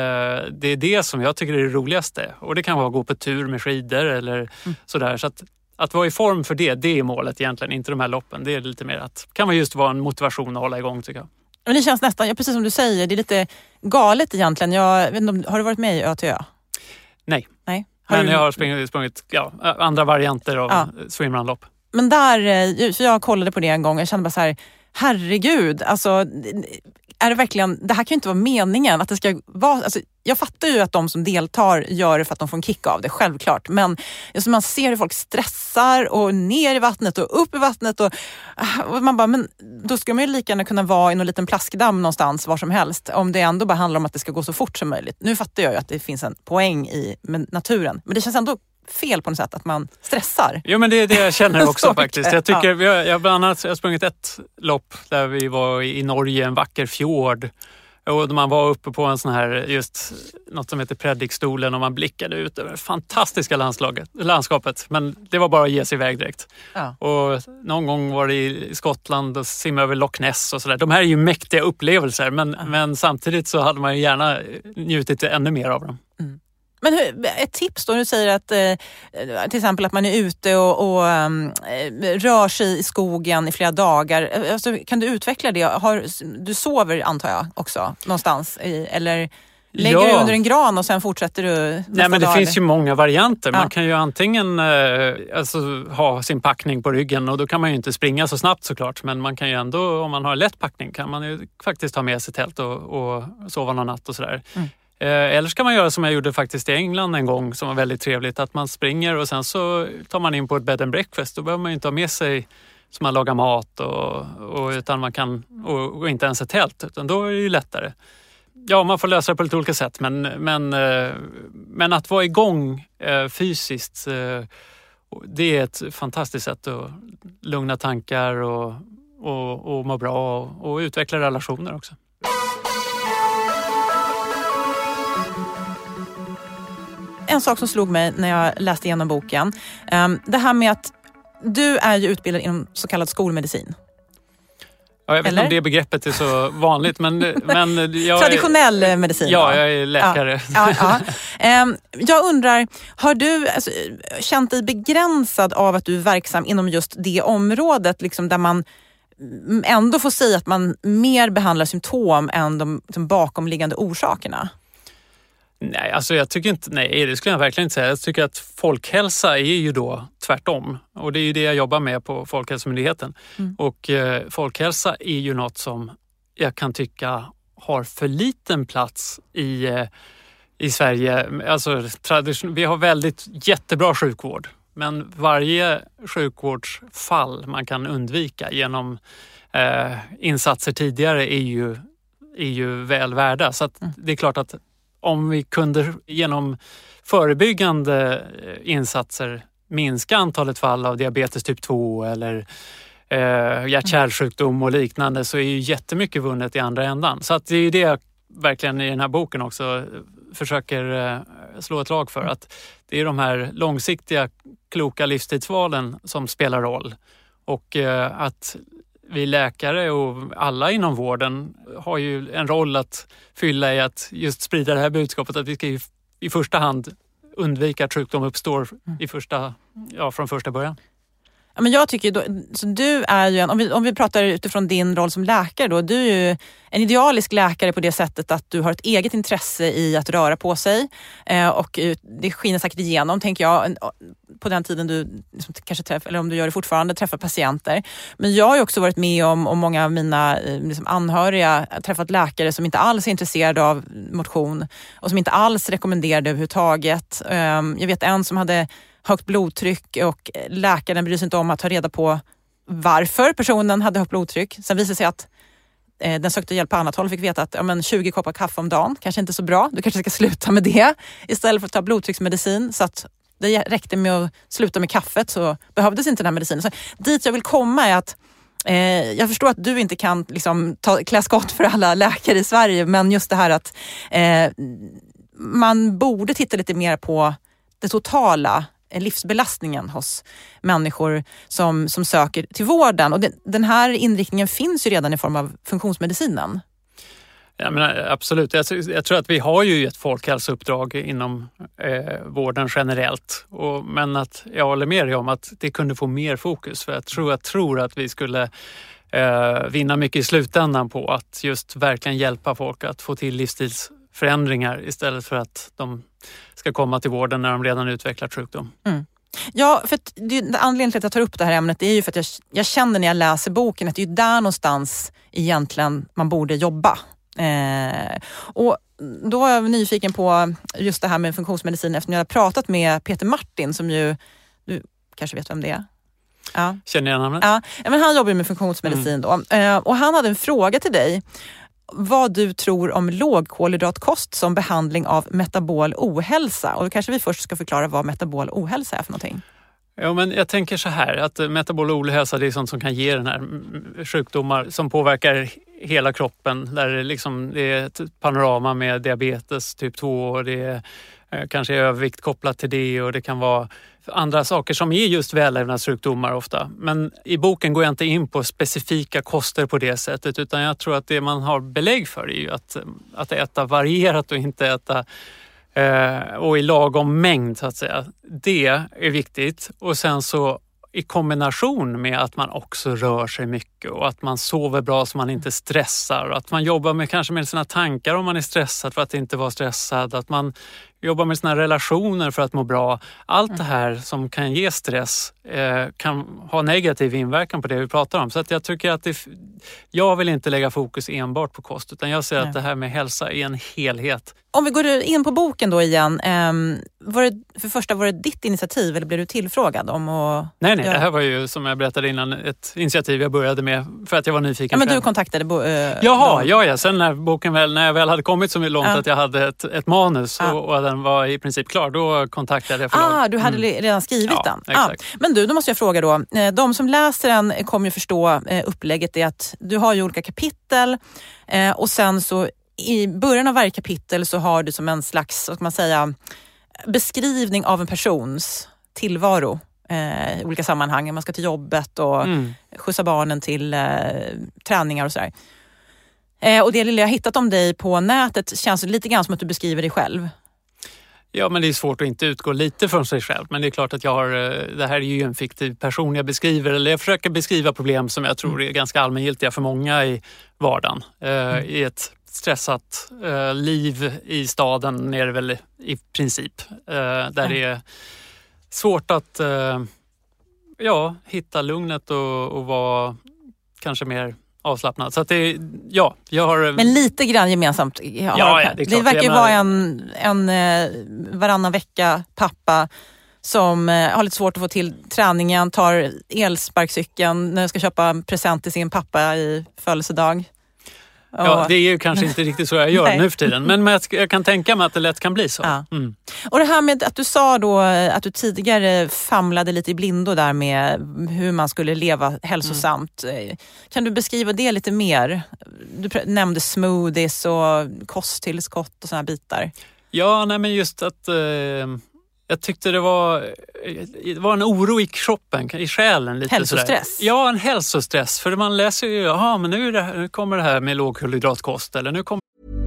det är det som jag tycker är det roligaste. Och det kan vara att gå på tur med skidor eller mm. sådär. Så att, att vara i form för det, det är målet egentligen, inte de här loppen. Det är lite mer att, kan man just vara en motivation att hålla igång, tycker jag. Men det känns nästan, ja, precis som du säger, det är lite galet egentligen. Jag vet inte om, har du varit med i Ö till Ö? Nej. Nej. Har Men du... jag har sprungit, sprungit ja, andra varianter av ja. swimrunlopp. Men där, för jag kollade på det en gång, jag kände bara så här, herregud, alltså är det verkligen, det här kan ju inte vara meningen att det ska vara, alltså, jag fattar ju att de som deltar gör det för att de får en kick av det, självklart, men alltså, man ser hur folk stressar och ner i vattnet och upp i vattnet och, och man bara, men då ska man ju lika gärna kunna vara i någon liten plaskdamm någonstans var som helst, om det ändå bara handlar om att det ska gå så fort som möjligt. Nu fattar jag ju att det finns en poäng i med naturen, men det känns ändå fel på något sätt att man stressar. Jo, men det är det jag känner också faktiskt. Jag tycker, ja. vi har, jag bland annat jag har sprungit ett lopp där vi var i Norge, en vacker fjord. Och man var uppe på en sån här, just något som heter predikstolen och man blickade ut över det fantastiska landslaget, landskapet. Men det var bara att ge sig iväg direkt. Ja. Och någon gång var det i Skottland och simma över Loch Ness och sådär. De här är ju mäktiga upplevelser, men, ja. men samtidigt så hade man ju gärna njutit ännu mer av dem. Mm. Men hur, ett tips då, du säger att eh, till exempel att man är ute och, och eh, rör sig i skogen i flera dagar. Alltså, kan du utveckla det? Har, du sover antar jag också någonstans i, eller lägger ja. du under en gran och sen fortsätter du? Nej, men det dag, finns eller? ju många varianter. Ja. Man kan ju antingen eh, alltså, ha sin packning på ryggen och då kan man ju inte springa så snabbt såklart. Men man kan ju ändå, om man har lätt packning kan man ju faktiskt ha med sig tält och, och sova någon natt och sådär. Mm. Eller ska man göra som jag gjorde faktiskt i England en gång som var väldigt trevligt, att man springer och sen så tar man in på ett bed and breakfast. Då behöver man ju inte ha med sig som man lagar mat och, och, utan man kan, och, och inte ens ett tält, utan då är det ju lättare. Ja, man får lösa det på lite olika sätt, men, men, men att vara igång fysiskt, det är ett fantastiskt sätt att lugna tankar och, och, och må bra och, och utveckla relationer också. En sak som slog mig när jag läste igenom boken, det här med att du är ju utbildad inom så kallad skolmedicin. Ja, jag vet inte om det begreppet är så vanligt, men... men jag traditionell är, medicin. Ja, då. jag är läkare. Ja, ja, ja. Jag undrar, har du alltså, känt dig begränsad av att du är verksam inom just det området, liksom, där man ändå får säga att man mer behandlar symptom än de, de bakomliggande orsakerna? Nej, alltså jag tycker inte, nej, det skulle jag verkligen inte säga. Jag tycker att folkhälsa är ju då tvärtom. Och det är ju det jag jobbar med på Folkhälsomyndigheten. Mm. Och eh, folkhälsa är ju något som jag kan tycka har för liten plats i, eh, i Sverige. Alltså tradition, vi har väldigt jättebra sjukvård. Men varje sjukvårdsfall man kan undvika genom eh, insatser tidigare är ju, är ju väl värda. Så att det är klart att om vi kunde genom förebyggande insatser minska antalet fall av diabetes typ två eller eh, hjärt-kärlsjukdom och liknande, så är ju jättemycket vunnet i andra ändan. Så att det är det jag verkligen i den här boken också försöker eh, slå ett lag för. Att det är de här långsiktiga, kloka livstidsvalen som spelar roll. Och eh, att vi läkare och alla inom vården har ju en roll att fylla i att just sprida det här budskapet, att vi ska i första hand undvika att sjukdom uppstår i första, ja, från första början. Ja, men jag tycker då, så du är ju en, om vi, om vi pratar utifrån din roll som läkare då, du är ju en idealisk läkare på det sättet att du har ett eget intresse i att röra på sig eh, och det skiner säkert igenom, tänker jag, på den tiden du liksom, kanske träffar, eller om du gör det fortfarande, träffar patienter. Men jag har ju också varit med om, och många av mina liksom, anhöriga träffat läkare som inte alls är intresserade av motion och som inte alls rekommenderar det överhuvudtaget. Eh, jag vet en som hade högt blodtryck och läkaren bryr sig inte om att ta reda på varför personen hade högt blodtryck. Sen visade det sig att eh, den sökte hjälp på annat håll och fick veta att ja, men tjugo koppar kaffe om dagen kanske inte så bra. Du kanske ska sluta med det istället för att ta blodtrycksmedicin. Så att det räckte med att sluta med kaffet så behövdes inte den här medicinen. Så dit jag vill komma är att eh, jag förstår att du inte kan liksom, ta, klä skott för alla läkare i Sverige, men just det här att eh, man borde titta lite mer på det totala livsbelastningen hos människor som, som söker till vården. Och det, den här inriktningen finns ju redan i form av funktionsmedicinen. Ja, men absolut. Jag, jag tror att vi har ju ett folkhälsouppdrag inom eh, vården generellt. Och, men att jag håller med dig om att det kunde få mer fokus. För jag tror, jag tror att vi skulle eh, vinna mycket i slutändan på att just verkligen hjälpa folk att få till livsstilsförändringar istället för att de ska komma till vården när de redan utvecklat sjukdom. Mm. Ja, för att det, anledningen till att jag tar upp det här ämnet är ju för att jag, jag känner när jag läser boken att det är där någonstans egentligen man borde jobba. Eh, och då var jag nyfiken på just det här med funktionsmedicin efter att jag har pratat med Peter Martin som ju, du kanske vet vem det är? Ja. Känner jag namnet? Ja, men han jobbar med funktionsmedicin mm. då. Eh, och han hade en fråga till dig. Vad du tror om lågkolhydratkost som behandling av metabol ohälsa. Och då kanske vi först ska förklara vad metabol ohälsa är för någonting. Ja, men jag tänker så här att metabol ohälsa det är sånt som kan ge den här sjukdomar som påverkar hela kroppen. Där det, liksom, det är ett panorama med diabetes typ två och det är kanske övervikt kopplat till det och det kan vara andra saker som är just vällevnadssjukdomar ofta. Men i boken går jag inte in på specifika koster på det sättet utan jag tror att det man har belägg för är ju att, att äta varierat och inte äta eh, och i lagom mängd så att säga. Det är viktigt och sen så i kombination med att man också rör sig mycket och att man sover bra så man inte stressar och att man jobbar med kanske med sina tankar om man är stressad för att inte vara stressad, att man jobbar med sina relationer för att må bra. Allt det här som kan ge stress eh, kan ha negativ inverkan på det vi pratar om. Så att jag tycker att det, jag vill inte lägga fokus enbart på kost utan jag ser Nej. att det här med hälsa är en helhet. Om vi går in på boken då igen, eh, var det, för första var det ditt initiativ eller blev du tillfrågad om att... Nej, nej, göra... det här var ju som jag berättade innan ett initiativ jag började med för att jag var nyfiken. Ja, men själv. du kontaktade... Bo, eh, Jaha, dem. ja, ja. Sen när boken väl, när jag väl hade kommit så långt ja. att jag hade ett, ett manus ja. och, och den var i princip klar, då kontaktade jag förlag. Ah, du hade mm. redan skrivit ja, den. Ah. Men du, då måste jag fråga då. De som läser den kommer ju förstå upplägget är att du har ju olika kapitel och sen så i början av varje kapitel så har du som en slags, vad ska man säga, beskrivning av en persons tillvaro eh, i olika sammanhang. Man ska till jobbet och mm. skjutsa barnen till eh, träningar och sådär. Eh, och det lilla jag hittat om dig på nätet känns lite grann som att du beskriver dig själv. Ja, men det är svårt att inte utgå lite från sig själv. Men det är klart att jag har, det här är ju en fiktiv person jag beskriver. Eller jag försöker beskriva problem som jag tror är ganska allmängiltiga för många i vardagen. Mm. Eh, I ett stressat eh, liv i staden är det väl i princip. Eh, där mm. det är svårt att eh, ja, hitta lugnet och, och vara kanske mer avslappnad. Så att det, ja, jag har... Men lite grann gemensamt. Ja, ja, ja, det är klart. Det verkar ju menar... vara en, en eh, varannan vecka pappa som eh, har lite svårt att få till träningen, tar elsparkcykeln när jag ska köpa en present till sin pappa i födelsedag. Ja, det är ju kanske inte riktigt så jag gör nu för tiden. Men jag kan tänka mig att det lätt kan bli så. Ja. Mm. Och det här med att du sa då att du tidigare famlade lite i blindo där med hur man skulle leva hälsosamt. Mm. Kan du beskriva det lite mer? Du nämnde smoothies och kosttillskott och såna här bitar. Ja, nej men just att... Eh... Jag tyckte det var, det var en oro i kroppen, i själen. Lite hälsostress? Sådär. Ja, en hälsostress. För man läser ju, jaha, men nu, är det, nu kommer det här med lågkolhydratkost. Eller nu kommer...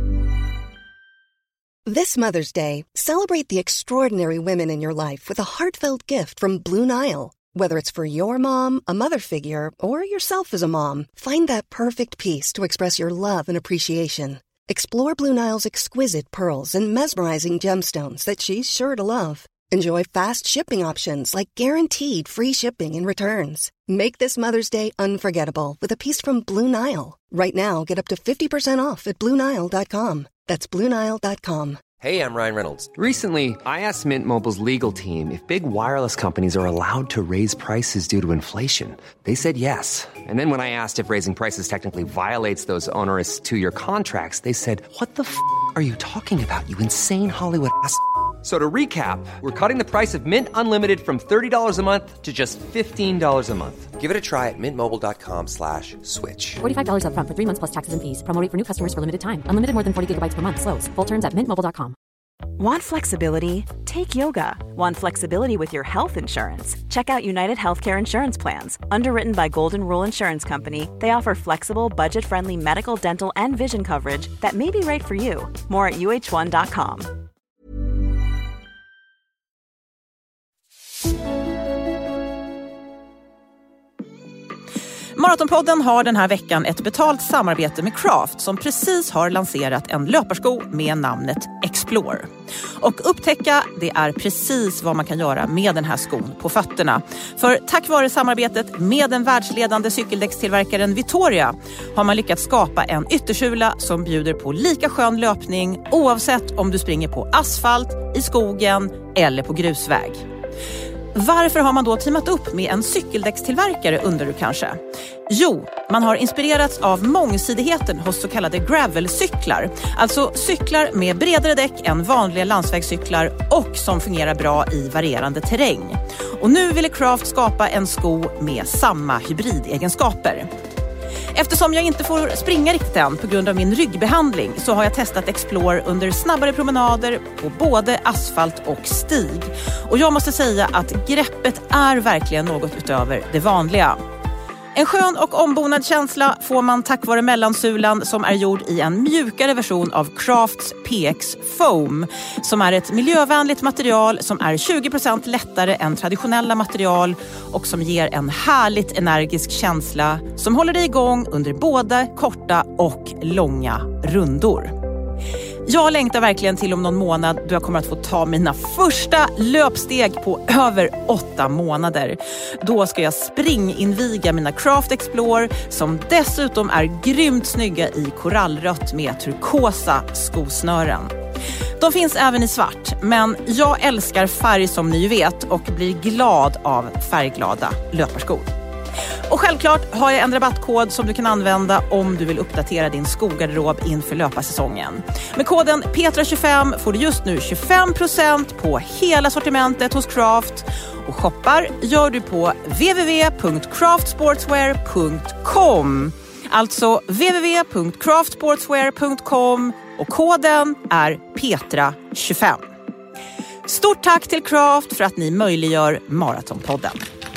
This Mother's Day, celebrate the extraordinary women in your life with a heartfelt gift from Blue Nile. Whether it's for your mom, a mother figure, or yourself as a mom, find that perfect piece to express your love and appreciation. Explore Blue Nile's exquisite pearls and mesmerizing gemstones that she's sure to love. Enjoy fast shipping options like guaranteed free shipping and returns. Make this Mother's Day unforgettable with a piece from Blue Nile. Right now, get up to fifty percent off at blue nile dot com. That's blue nile dot com. Hey, I'm Ryan Reynolds. Recently, I asked Mint Mobile's legal team if big wireless companies are allowed to raise prices due to inflation. They said yes. And then when I asked if raising prices technically violates those onerous two-year contracts, they said, what the f*** are you talking about, you insane Hollywood ass f- So to recap, we're cutting the price of Mint Unlimited from thirty dollars a month to just fifteen dollars a month. Give it a try at mintmobile.com slash switch. forty-five dollars up front for three months plus taxes and fees. Promo rate for new customers for limited time. Unlimited more than forty gigabytes per month. Slows full terms at mint mobile dot com. Want flexibility? Take yoga. Want flexibility with your health insurance? Check out United Healthcare Insurance Plans. Underwritten by Golden Rule Insurance Company, they offer flexible, budget-friendly medical, dental, and vision coverage that may be right for you. More at u h one dot com. Maratonpodden har den här veckan ett betalt samarbete med Craft som precis har lanserat en löparsko med namnet Explore. Och upptäcka, det är precis vad man kan göra med den här skon på fötterna. För tack vare samarbetet med den världsledande cykeldäckstillverkaren Vittoria har man lyckats skapa en yttersula som bjuder på lika skön löpning oavsett om du springer på asfalt, i skogen eller på grusväg. Varför har man då teamat upp med en cykeldäckstillverkare, undrar du kanske? Jo, man har inspirerats av mångsidigheten hos så kallade gravelcyklar. Alltså cyklar med bredare däck än vanliga landsvägscyklar och som fungerar bra i varierande terräng. Och nu ville Craft skapa en sko med samma hybridegenskaper. Eftersom jag inte får springa riktigt än på grund av min ryggbehandling så har jag testat Explore under snabbare promenader på både asfalt och stig. Och jag måste säga att greppet är verkligen något utöver det vanliga. En skön och ombonad känsla får man tack vare mellansulan som är gjord i en mjukare version av Crafts P X Foam som är ett miljövänligt material som är tjugo procent lättare än traditionella material och som ger en härligt energisk känsla som håller dig igång under både korta och långa rundor. Jag längtar verkligen till om någon månad då jag kommer att få ta mina första löpsteg på över åtta månader. Då ska jag springinviga mina Craft Explore som dessutom är grymt snygga i korallrött med turkosa skosnören. De finns även i svart, men jag älskar färg som ni vet och blir glad av färgglada löparskor. Och självklart har jag en rabattkod som du kan använda om du vill uppdatera din skogarderob inför löparsäsongen. Med koden Petra tjugofem får du just nu tjugofem procent på hela sortimentet hos Craft. Och shoppar gör du på w w w punkt craft sportswear punkt com. Alltså w w w punkt craft sportswear punkt com och koden är Petra tjugofem. Stort tack till Craft för att ni möjliggör Maratonpodden.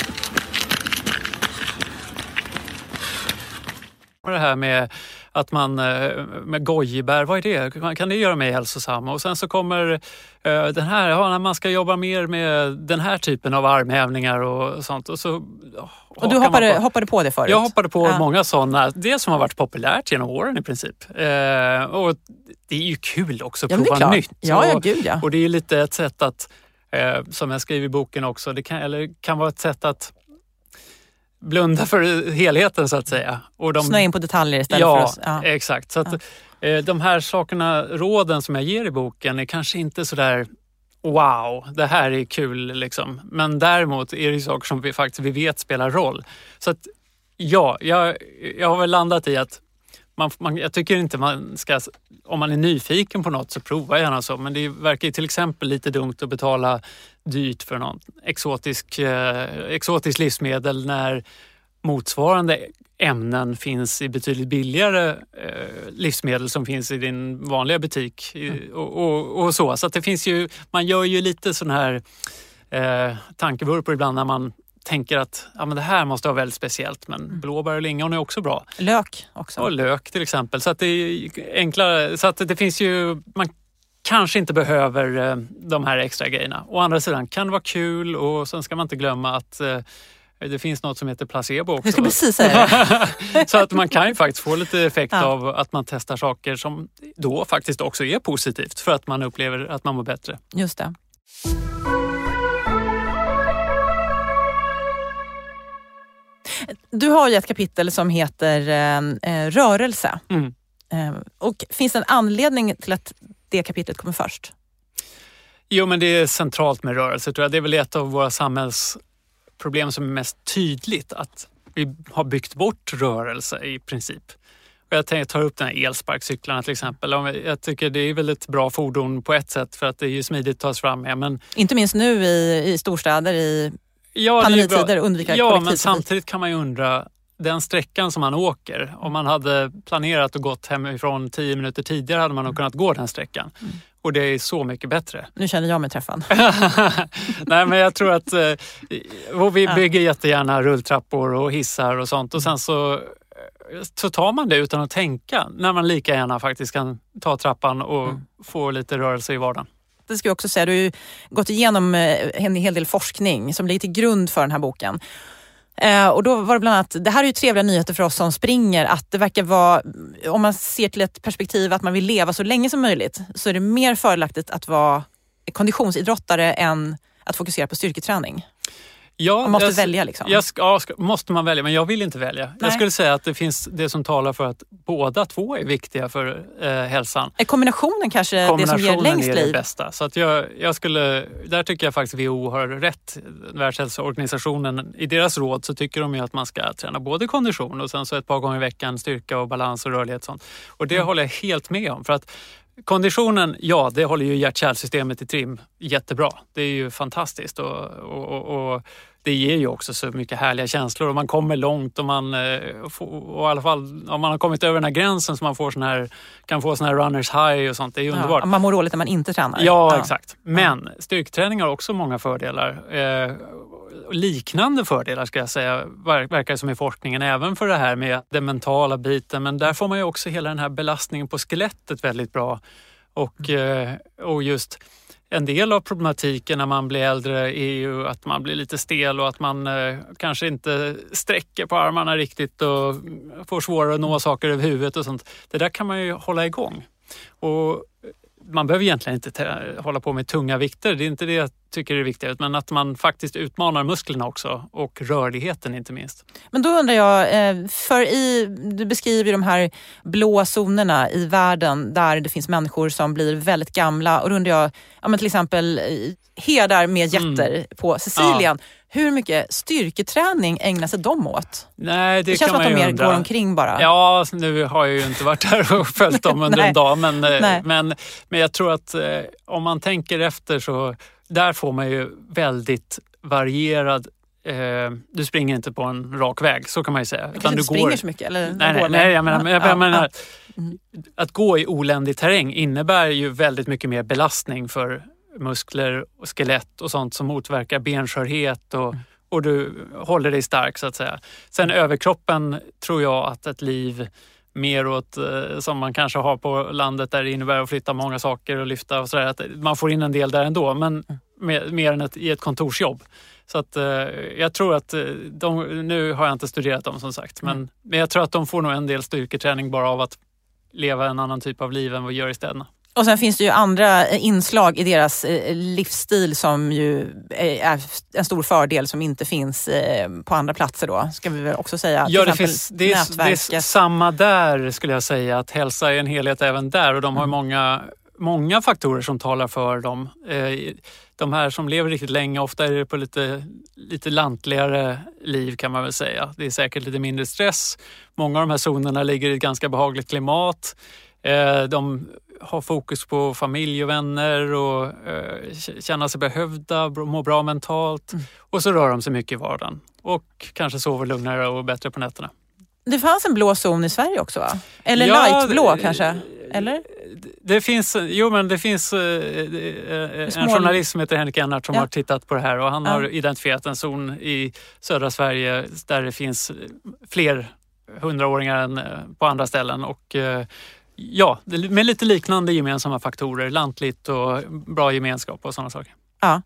Det här med att man med gojibär, vad är det? Kan det göra mig hälsosam? Och sen så kommer uh, den här, ja, när man ska jobba mer med den här typen av armhävningar och sånt. Och, så, och du hoppade på, hoppade på det förut? Jag hoppade på ja. många sådana. Det som har varit populärt genom åren i princip. Uh, och det är ju kul också att ja, prova nytt. Ja, ja, och, gud, ja. och det är lite ett sätt att, uh, som jag skriver i boken också, det kan, eller kan vara ett sätt att blunda för helheten så att säga. Och de, snöa in på detaljer istället ja, för oss. Ja, exakt. Så att ja. eh, de här sakerna, råden som jag ger i boken är kanske inte så där wow, det här är kul liksom. Men däremot är det saker som vi faktiskt vi vet spelar roll. Så att ja, jag, jag har väl landat i att man, man, jag tycker inte man ska, om man är nyfiken på något så prova gärna så. Men det verkar ju till exempel lite dumt att betala dyrt för någon exotisk, eh, exotisk livsmedel när motsvarande ämnen finns i betydligt billigare eh, livsmedel som finns i din vanliga butik mm. och, och, och så. Så att det finns ju, man gör ju lite sån här eh, tankevurpor ibland när man tänker att ja, men det här måste vara väldigt speciellt, men mm. blåbär och lingon är också bra. Lök också. Och lök till exempel. Så att det är enklare, så att det finns ju, man kanske inte behöver de här extra grejerna. Å andra sidan kan det vara kul, och sen ska man inte glömma att det finns något som heter placebo också. Jag ska precis säga det. Så att man kan ju faktiskt få lite effekt Ja. av att man testar saker som då faktiskt också är positivt för att man upplever att man mår bättre. Just det. Du har ju ett kapitel som heter eh, rörelse. Mm. Eh, och finns det en anledning till att det kapitlet kommer först? Jo, men det är centralt med rörelse, tror jag. Det är väl ett av våra samhällsproblem som är mest tydligt, att vi har byggt bort rörelse i princip. Och jag tänkte ta upp den här elsparkcyklarna till exempel. Jag tycker det är väl ett bra fordon på ett sätt för att det är ju smidigt att tas fram med. Men Inte minst nu i, i storstäder, i ja, pandemitider, undvika Ja, men kollektivtrafik. samtidigt kan man ju undra, den sträckan som man åker, om man hade planerat och gått hemifrån tio minuter tidigare hade man nog kunnat gå den sträckan. Mm. Och det är så mycket bättre. Nu känner jag mig träffad. Nej, men jag tror att eh, vi bygger jättegärna rulltrappor och hissar och sånt. Och sen så, så tar man det utan att tänka, när man lika gärna faktiskt kan ta trappan och mm. få lite rörelse i vardagen. Det ska jag också säga, du har ju gått igenom en hel del forskning som ligger till grund för den här boken. Eh, och då var det bland annat, det här är ju trevliga nyheter för oss som springer, att det verkar vara, om man ser till ett perspektiv att man vill leva så länge som möjligt, så är det mer fördelaktigt att vara konditionsidrottare än att fokusera på styrketräning. Ja, man måste jag, välja liksom. Jag, ja, måste man välja, men jag vill inte välja. Nej. Jag skulle säga att det finns det som talar för att båda två är viktiga för eh, hälsan. Är kombinationen kanske kombinationen det som ger längst liv? Kombinationen är det bästa. Så att jag, jag skulle, där tycker jag faktiskt V H O har rätt. Världshälsoorganisationen, i deras råd så tycker de ju att man ska träna både kondition och sen så ett par gånger i veckan styrka och balans och rörlighet. Sånt. Och det mm. håller jag helt med om. För att konditionen, ja, det håller ju hjärt-kärlsystemet i trim jättebra. Det är ju fantastiskt och, och, och, och det ger ju också så mycket härliga känslor och man kommer långt och man och i alla fall om man har kommit över den här gränsen så man får sån här, kan få sån här runners high och sånt. Det är ju underbart. Ja, man mår dåligt när man inte tränar. Ja, ja. Exakt. Men styrketräning har också många fördelar. Eh, liknande fördelar ska jag säga, verkar som i forskningen, även för det här med den mentala biten. Men där får man ju också hela den här belastningen på skelettet väldigt bra. Och, eh, och just en del av problematiken när man blir äldre är ju att man blir lite stel och att man eh, kanske inte sträcker på armarna riktigt och får svårare att nå saker över huvudet och sånt. Det där kan man ju hålla igång. Och man behöver egentligen inte t- hålla på med tunga vikter. Det är inte det jag tycker är viktigt. Men att man faktiskt utmanar musklerna också. Och rörligheten inte minst. Men då undrar jag, för i, du beskriver ju de här blå zonerna i världen där det finns människor som blir väldigt gamla. Och då undrar jag, ja, men till exempel herdar med jätter mm. på Sicilien. Ja. Hur mycket styrketräning ägnar sig de åt? Nej, det, det känns kan som att de mer undra. går omkring bara. Ja, nu har jag ju inte varit där och följt dem under en dag. Men, men, men jag tror att eh, om man tänker efter så där får man ju väldigt varierad. Eh, du springer inte på en rak väg, så kan man ju säga. Du kanske inte springer går... så mycket? Eller nej, nej, nej, jag menar, jag menar ja. Att gå i oländig terräng innebär ju väldigt mycket mer belastning för muskler och skelett och sånt som motverkar benskörhet och, och du håller dig stark så att säga. Sen överkroppen tror jag att ett liv mer åt som man kanske har på landet där det innebär att flytta många saker och lyfta och sådär, att man får in en del där ändå, men mer, mer än ett, i ett kontorsjobb. Så att eh, jag tror att de, nu har jag inte studerat dem som sagt, men, mm. men jag tror att de får nog en del styrketräning bara av att leva en annan typ av liv än vad vi gör i städerna. Och sen finns det ju andra inslag i deras livsstil som ju är en stor fördel som inte finns på andra platser då, ska vi väl också säga. Ja, det, finns, det, är, det är samma där skulle jag säga, att hälsa är en helhet även där och de har mm. många, många faktorer som talar för dem. De här som lever riktigt länge, ofta är det på lite, lite lantligare liv kan man väl säga. Det är säkert lite mindre stress. Många av de här zonerna ligger i ett ganska behagligt klimat. De har fokus på familj och vänner och eh, känna sig behövda, må bra mentalt. Mm. Och så rör de sig mycket i vardagen. Och kanske sover lugnare och bättre på nätterna. Det fanns en blå zon i Sverige också, va? Eller ja, lightblå kanske? Eller? Det finns, jo men det finns eh, en journalist som heter Henrik Ennart som ja. har tittat på det här. Och han ja. har identifierat en zon i södra Sverige där det finns fler hundraåringar än på andra ställen. Och eh, Ja, med lite liknande gemensamma faktorer. Lantligt och bra gemenskap och sådana saker. Ja.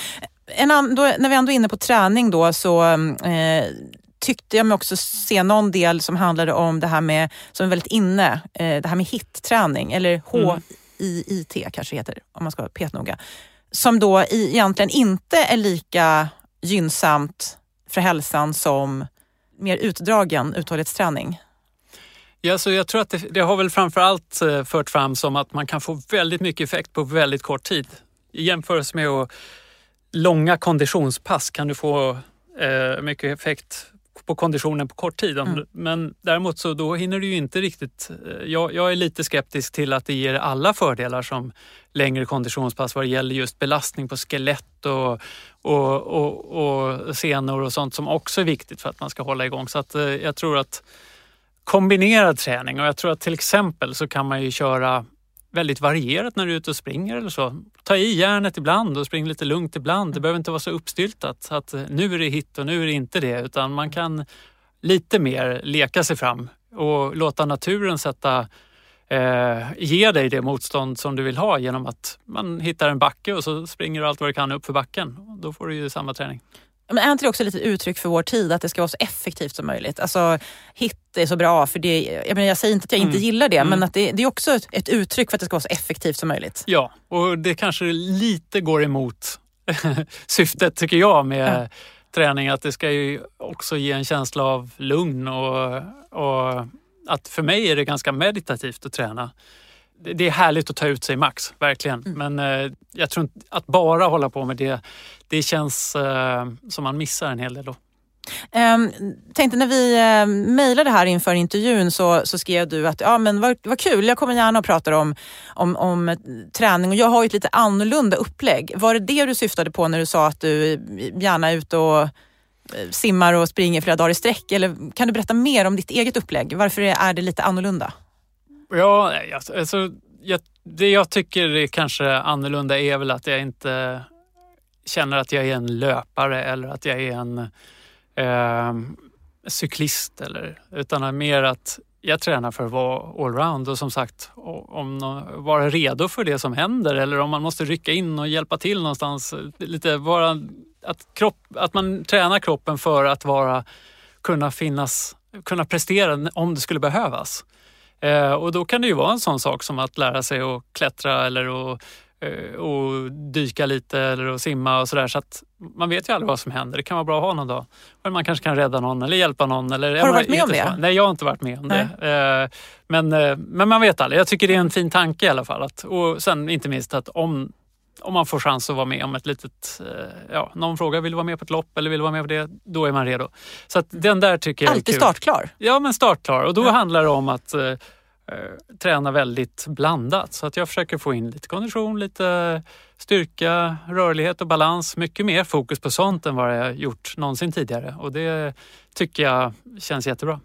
En an, då, när vi ändå är inne på träning då så eh, tyckte jag mig också se någon del som handlade om det här med, som är väldigt inne, eh, det här med H I T-träning eller H I I T kanske heter, om man ska vara petnoga. Som då i, egentligen inte är lika gynnsamt för hälsan som mer utdragen uthållighetsträning. Ja, så jag tror att det, det har väl framförallt eh, fört fram som att man kan få väldigt mycket effekt på väldigt kort tid. I jämförelse med att långa konditionspass kan du få eh, mycket effekt på konditionen på kort tid. Mm. Men däremot så då hinner du ju inte riktigt... Eh, jag, jag är lite skeptisk till att det ger alla fördelar som längre konditionspass vad det gäller just belastning på skelett och, och, och, och senor och sånt som också är viktigt för att man ska hålla igång. Så att eh, jag tror att kombinerad träning, och jag tror att till exempel så kan man ju köra väldigt varierat när du är ute och springer eller så. Ta i järnet ibland och spring lite lugnt ibland. Det behöver inte vara så uppstyltat att nu är det hit och nu är det inte det, utan man kan lite mer leka sig fram och låta naturen sätta eh, ge dig det motstånd som du vill ha genom att man hittar en backe och så springer du allt vad du kan upp för backen. Då får du ju samma träning. Men är inte det också lite uttryck för vår tid att det ska vara så effektivt som möjligt? Alltså, H I T är så bra för det, jag, menar, jag säger inte att jag inte mm. gillar det, mm. men att det, det är också ett, ett uttryck för att det ska vara så effektivt som möjligt. Ja, och det kanske lite går emot syftet tycker jag med ja. träning, att det ska ju också ge en känsla av lugn och, och att för mig är det ganska meditativt att träna. Det är härligt att ta ut sig max, verkligen. Mm. Men eh, jag tror inte att bara hålla på med det, det känns eh, som man missar en hel del då. Um, tänkte när vi uh, mejlade här inför intervjun så, så skrev du att ja, men vad, vad kul, jag kommer gärna och pratar om, om, om träning och jag har ju ett lite annorlunda upplägg. Var det det du syftade på när du sa att du gärna är ute och simmar och springer flera dagar i sträck? Eller kan du berätta mer om ditt eget upplägg? Varför är det lite annorlunda? Ja, alltså, jag, det jag tycker är kanske annorlunda är väl att jag inte känner att jag är en löpare eller att jag är en eh, cyklist. Eller, utan mer att jag tränar för att vara allround och som sagt om vara redo för det som händer eller om man måste rycka in och hjälpa till någonstans. Lite vara, att, kropp, att man tränar kroppen för att vara, kunna finnas, kunna prestera om det skulle behövas. Eh, och då kan det ju vara en sån sak som att lära sig att klättra eller att eh, och dyka lite eller att simma och sådär. Så att man vet ju aldrig vad som händer. Det kan vara bra att ha någon dag. Men man kanske kan rädda någon eller hjälpa någon. Eller, har du varit med om det? Så. Nej, jag har inte varit med om Nej. det. Eh, men, eh, men man vet aldrig. Jag tycker det är en fin tanke i alla fall. Att, och sen inte minst att om, om man får chans att vara med om ett litet... Eh, ja, någon fråga, vill du vara med på ett lopp eller vill du vara med på det? Då är man redo. Så att den där tycker jag är Alltid kul. startklar? Ja, men startklar. Och då ja. handlar det om att... Eh, träna väldigt blandat så att jag försöker få in lite kondition, lite styrka, rörlighet och balans. Mycket mer fokus på sånt än vad jag gjort någonsin tidigare och det tycker jag känns jättebra.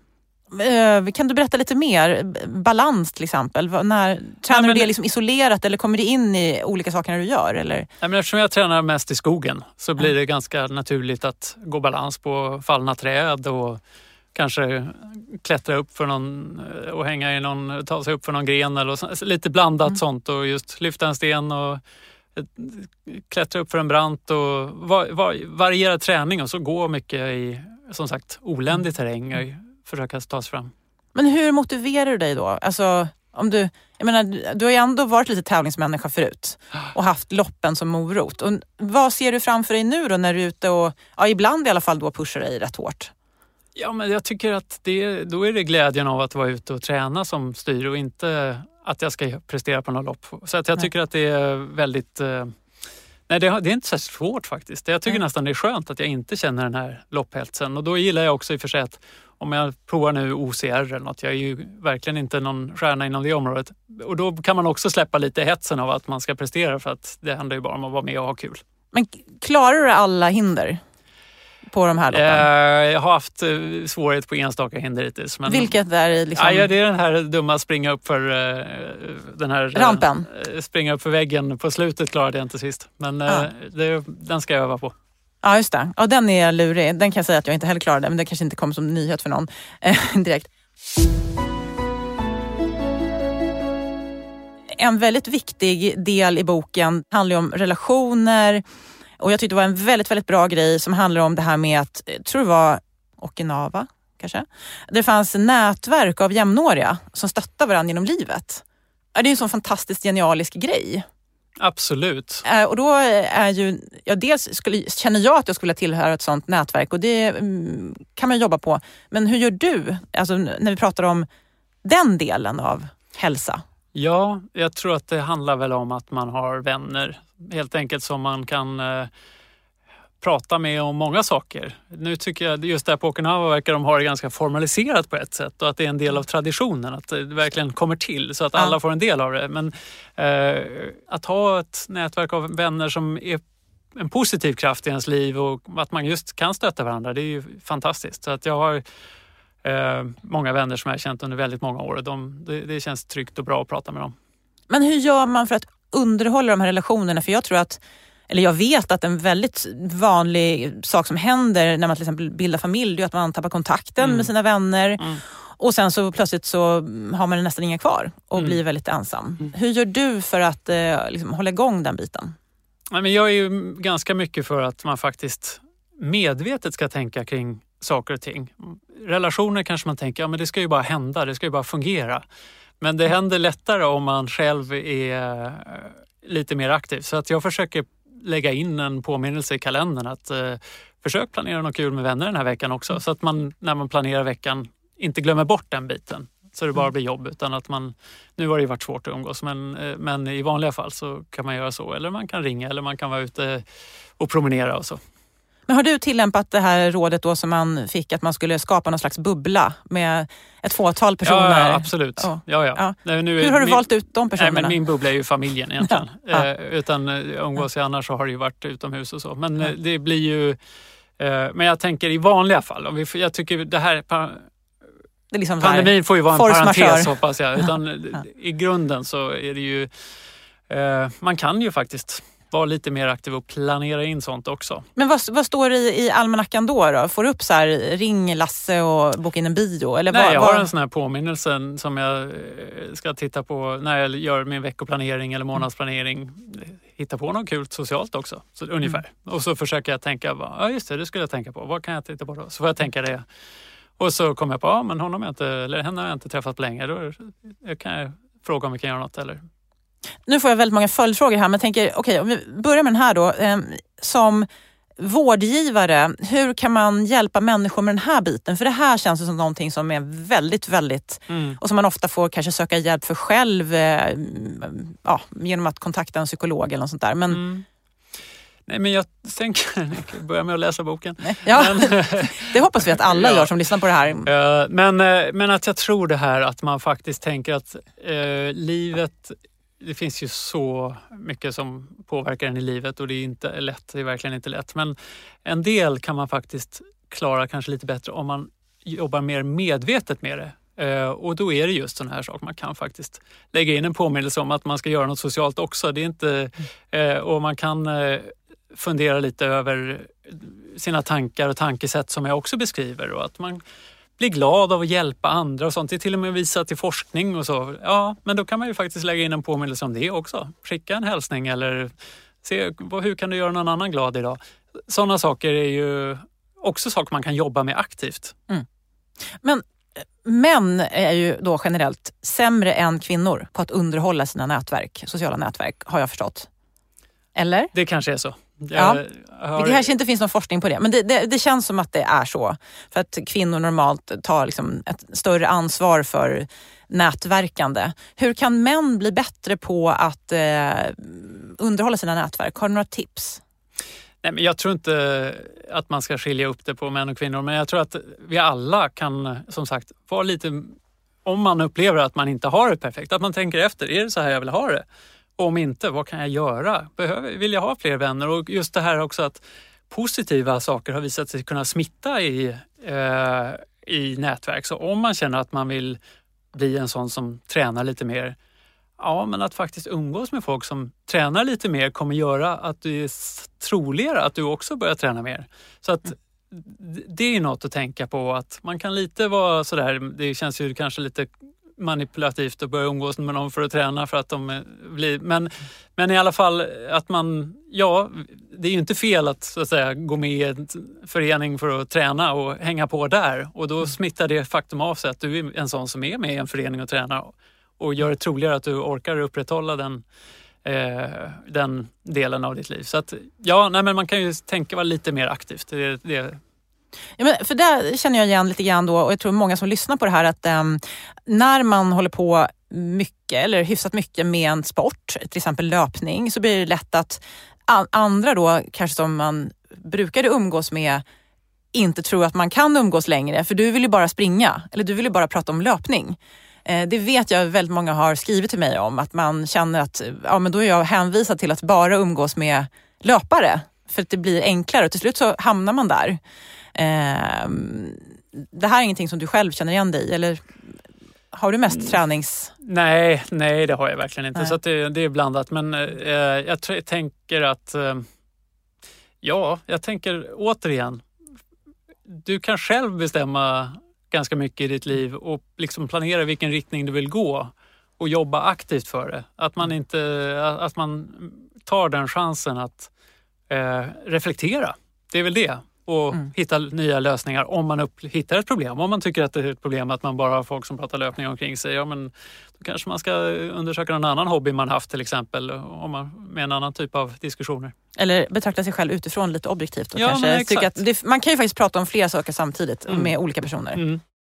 Kan du berätta lite mer? Balans till exempel. När, tränar ja, du det liksom isolerat eller kommer det in i olika saker när du gör? Eller? Ja, men eftersom jag tränar mest i skogen så blir det ganska naturligt att gå balans på fallna träd och kanske klättra upp för någon och hänga i någon, ta sig upp för någon gren eller så, lite blandat mm. sånt och just lyfta en sten och klättra upp för en brant och va, va, variera träning och så gå mycket i som sagt oländig terräng och försöka ta sig fram. Men hur motiverar du dig då? Alltså om du, jag menar, du har ju ändå varit lite tävlingsmänniska förut och haft loppen som morot. Och vad ser du framför dig nu då när du är ute och ja, ibland i alla fall då pushar dig rätt hårt? Ja, men jag tycker att det, då är det glädjen av att vara ute och träna som styr och inte att jag ska prestera på något lopp. Så att jag nej. tycker att det är väldigt... Eh, nej, det, det är inte så svårt faktiskt. Jag tycker nej. nästan det är skönt att jag inte känner den här lopphälsen. Och då gillar jag också i och för sig att om jag provar nu O C R eller något, jag är ju verkligen inte någon stjärna inom det området. Och då kan man också släppa lite hetsen av att man ska prestera för att det handlar ju bara om att vara med och ha kul. Men klarar du alla hinder på de här loppen? Jag har haft svårighet på enstaka hinder hittills. Men vilket är liksom... Ja, det är den här dumma springa upp för den här... rampen? Springa upp för väggen. På slutet klarade jag inte sist. Men ah. det, den ska jag öva på. Ja, just det. Ja, den är lurig. Den kan jag säga att jag inte heller klarade. Men det kanske inte kommer som nyhet för någon direkt. en väldigt viktig del i boken handlar om relationer. Och jag tyckte det var en väldigt, väldigt bra grej som handlar om det här med att, jag tror det var Okinawa kanske. Det fanns nätverk av jämnåriga som stöttar varandra genom livet. Det är ju en sån fantastiskt genialisk grej. Absolut. Och då är ju, ja, dels skulle, känner jag att jag skulle tillhöra ett sånt nätverk och det mm, kan man jobba på. Men hur gör du, alltså när vi pratar om den delen av hälsa? Ja, jag tror att det handlar väl om att man har vänner helt enkelt som man kan eh, prata med om många saker. Nu tycker jag just där på Okinawa verkar de ha det ganska formaliserat på ett sätt och att det är en del av traditionen, att det verkligen kommer till så att alla får en del av det. Men eh, att ha ett nätverk av vänner som är en positiv kraft i ens liv och att man just kan stötta varandra, det är ju fantastiskt. Så att jag har eh, många vänner som jag har känt under väldigt många år och de, det, det känns tryggt och bra att prata med dem. Men hur gör man för att underhålla de här relationerna? För jag tror att Eller jag vet att en väldigt vanlig sak som händer när man till exempel bildar familj är att man tappar kontakten mm. med sina vänner. Mm. Och sen så plötsligt så har man nästan inga kvar och mm. blir väldigt ensam. Mm. Hur gör du för att eh, liksom, hålla igång den biten? Ja, men jag är ju ganska mycket för att man faktiskt medvetet ska tänka kring saker och ting. Relationer kanske man tänker, ja men det ska ju bara hända, det ska ju bara fungera. Men det händer lättare om man själv är lite mer aktiv. Så att jag försöker lägga in en påminnelse i kalendern att eh, försök planera något kul med vänner den här veckan också. Så att man när man planerar veckan inte glömmer bort den biten. Så det bara blir jobb utan att man, nu har det ju varit svårt att umgås men, eh, men i vanliga fall så kan man göra så. Eller man kan ringa eller man kan vara ute och promenera och så. Men har du tillämpat det här rådet då som man fick att man skulle skapa någon slags bubbla med ett fåtal personer? Ja, absolut. Oh. Ja, ja. Ja. Nej, nu Hur har du min, valt ut de personerna? Nej, men min bubbla är ju familjen egentligen. Ja. Eh, utan umgås jag annars så har det ju varit utomhus och så. Men ja. det blir ju... Eh, men jag tänker i vanliga fall. Om vi, jag tycker det här... Det är liksom pandemin får ju vara en parentes majeure. Hoppas jag. Utan ja. i grunden så är det ju... Eh, man kan ju faktiskt... vara lite mer aktiv och planera in sånt också. Men vad, vad står det i, i almanackan då, då? Får du upp så här, ring Lasse och boka in en bio? Eller Nej, vad, jag har vad... en sån här påminnelse som jag ska titta på när jag gör min veckoplanering eller månadsplanering. Hitta på något kul socialt också, så, ungefär. Mm. Och så försöker jag tänka, ja just det, det skulle jag tänka på. Vad kan jag titta på då? Så får jag tänka det. Och så kommer jag på, ja men honom har jag inte, eller henne har jag inte träffat på länge. Då kan jag fråga om vi kan göra något eller... Nu får jag väldigt många följdfrågor här, men jag tänker, okej, okay, om vi börjar med den här då. Eh, som vårdgivare, hur kan man hjälpa människor med den här biten? För det här känns som någonting som är väldigt, väldigt, mm. och som man ofta får kanske söka hjälp för själv, eh, ja, genom att kontakta en psykolog eller något sånt där. Men... Mm. Nej, men jag tänker, jag börjar med att läsa boken. Ja, men, det hoppas vi att alla ja. gör som lyssnar på det här. Men, men att jag tror det här att man faktiskt tänker att eh, livet... Det finns ju så mycket som påverkar en i livet och det är inte lätt, det är verkligen inte lätt. Men en del kan man faktiskt klara kanske lite bättre om man jobbar mer medvetet med det. Eh, och då är det just sån här sak. Man kan faktiskt lägga in en påminnelse om att man ska göra något socialt också. Det är inte, eh, och man kan eh, fundera lite över sina tankar och tankesätt som jag också beskriver. Och att man blir glad av att hjälpa andra och sånt. Det är till och med visat till forskning och så. Ja, men då kan man ju faktiskt lägga in en påminnelse om det också. Skicka en hälsning eller se hur kan du göra någon annan glad idag. Sådana saker är ju också saker man kan jobba med aktivt. Mm. Men män är ju då generellt sämre än kvinnor på att underhålla sina nätverk, sociala nätverk, har jag förstått. Eller? Det kanske är så. Ja. Har... Det kanske inte finns någon forskning på det, men det, det, det känns som att det är så. För att kvinnor normalt tar liksom ett större ansvar för nätverkande. Hur kan män bli bättre på att eh, underhålla sina nätverk? Har du några tips? Nej, men jag tror inte att man ska skilja upp det på män och kvinnor, men jag tror att vi alla kan, som sagt, vara lite... Om man upplever att man inte har det perfekt, att man tänker efter, är det så här jag vill ha det? Om inte, vad kan jag göra? Behöver, vill jag ha fler vänner? Och just det här också att positiva saker har visat sig kunna smitta i, eh, i nätverk. Så om man känner att man vill bli en sån som tränar lite mer, ja men att faktiskt umgås med folk som tränar lite mer kommer göra att det är troligare att du också börjar träna mer. Så att det är något att tänka på, att man kan lite vara sådär, det känns ju kanske lite manipulativt att börja umgås med någon för att träna för att de blir... Men, men i alla fall att man... Ja, det är ju inte fel att, så att säga, gå med i en förening för att träna och hänga på där. Och då smittar det faktum av sig att du är en sån som är med i en förening och tränar och gör det troligare att du orkar upprätthålla den, eh, den delen av ditt liv. Så att, ja, nej, men man kan ju tänka vara lite mer aktivt. Det, det Ja, men för där känner jag igen lite grann då, och jag tror många som lyssnar på det här, att um, när man håller på mycket eller hyfsat mycket med en sport, till exempel löpning, så blir det lätt att an- andra då, kanske som man brukade umgås med, inte tror att man kan umgås längre, för du vill ju bara springa, eller du vill ju bara prata om löpning. Eh, det vet jag väldigt många har skrivit till mig om, att man känner att ja, men då är jag hänvisad till att bara umgås med löpare, för att det blir enklare och till slut så hamnar man där. Eh, det här är ingenting som du själv känner igen dig, eller har du mest mm. tränings... Nej, nej det har jag verkligen inte. Nej. Så att det, det är blandat. Men eh, jag t- tänker att eh, ja, jag tänker återigen, du kan själv bestämma ganska mycket i ditt liv och liksom planera vilken riktning du vill gå och jobba aktivt för det. Att man inte, att man tar den chansen att eh, reflektera. Det är väl det. Och mm. hitta nya lösningar om man upp, hittar ett problem. Om man tycker att det är ett problem att man bara har folk som pratar löpning omkring sig. Ja, men då kanske man ska undersöka någon annan hobby man haft till exempel. Om man, med en annan typ av diskussioner. Eller betrakta sig själv utifrån lite objektivt. Och ja, kanske men tycka att det, man kan ju faktiskt prata om flera saker samtidigt mm. med olika personer. Mm.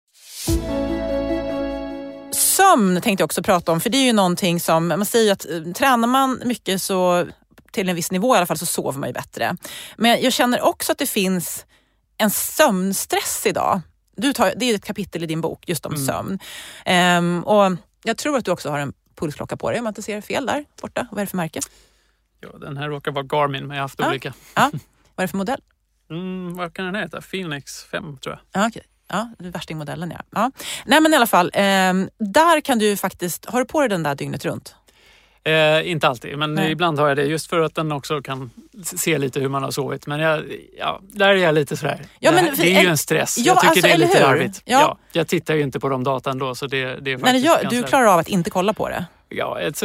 Sömn tänkte jag också prata om. För det är ju någonting som, man säger ju att tränar man mycket så... till en viss nivå i alla fall, så sover man ju bättre. Men jag känner också att det finns en sömnstress idag. Du tar, det är ett kapitel i din bok just om mm. sömn. Um, och jag tror att du också har en pulsklocka på dig, om man inte ser fel där borta. Vad är det för märke? Ja, den här råkar vara Garmin, men jag har haft ja. olika. Ja. Vad är det för modell? Mm, vad kan den heta? Phoenix fem tror jag. Ja, okej. Ja, det är värstingmodellen, ja. ja. Nej, men i alla fall, um, där kan du faktiskt, har du på dig den där dygnet runt? Eh, inte alltid, men Nej. ibland har jag det just för att den också kan se lite hur man har sovit. Men jag, ja, där är jag lite sådär. Ja, det, men, här, det är ju en stress. Ja, jag tycker alltså, det är lite hur? larvigt. Ja. Ja, jag tittar ju inte på de datan då, så det, det är faktiskt Nej, jag, ganska... du klarar av att inte kolla på det? Ja, alltså,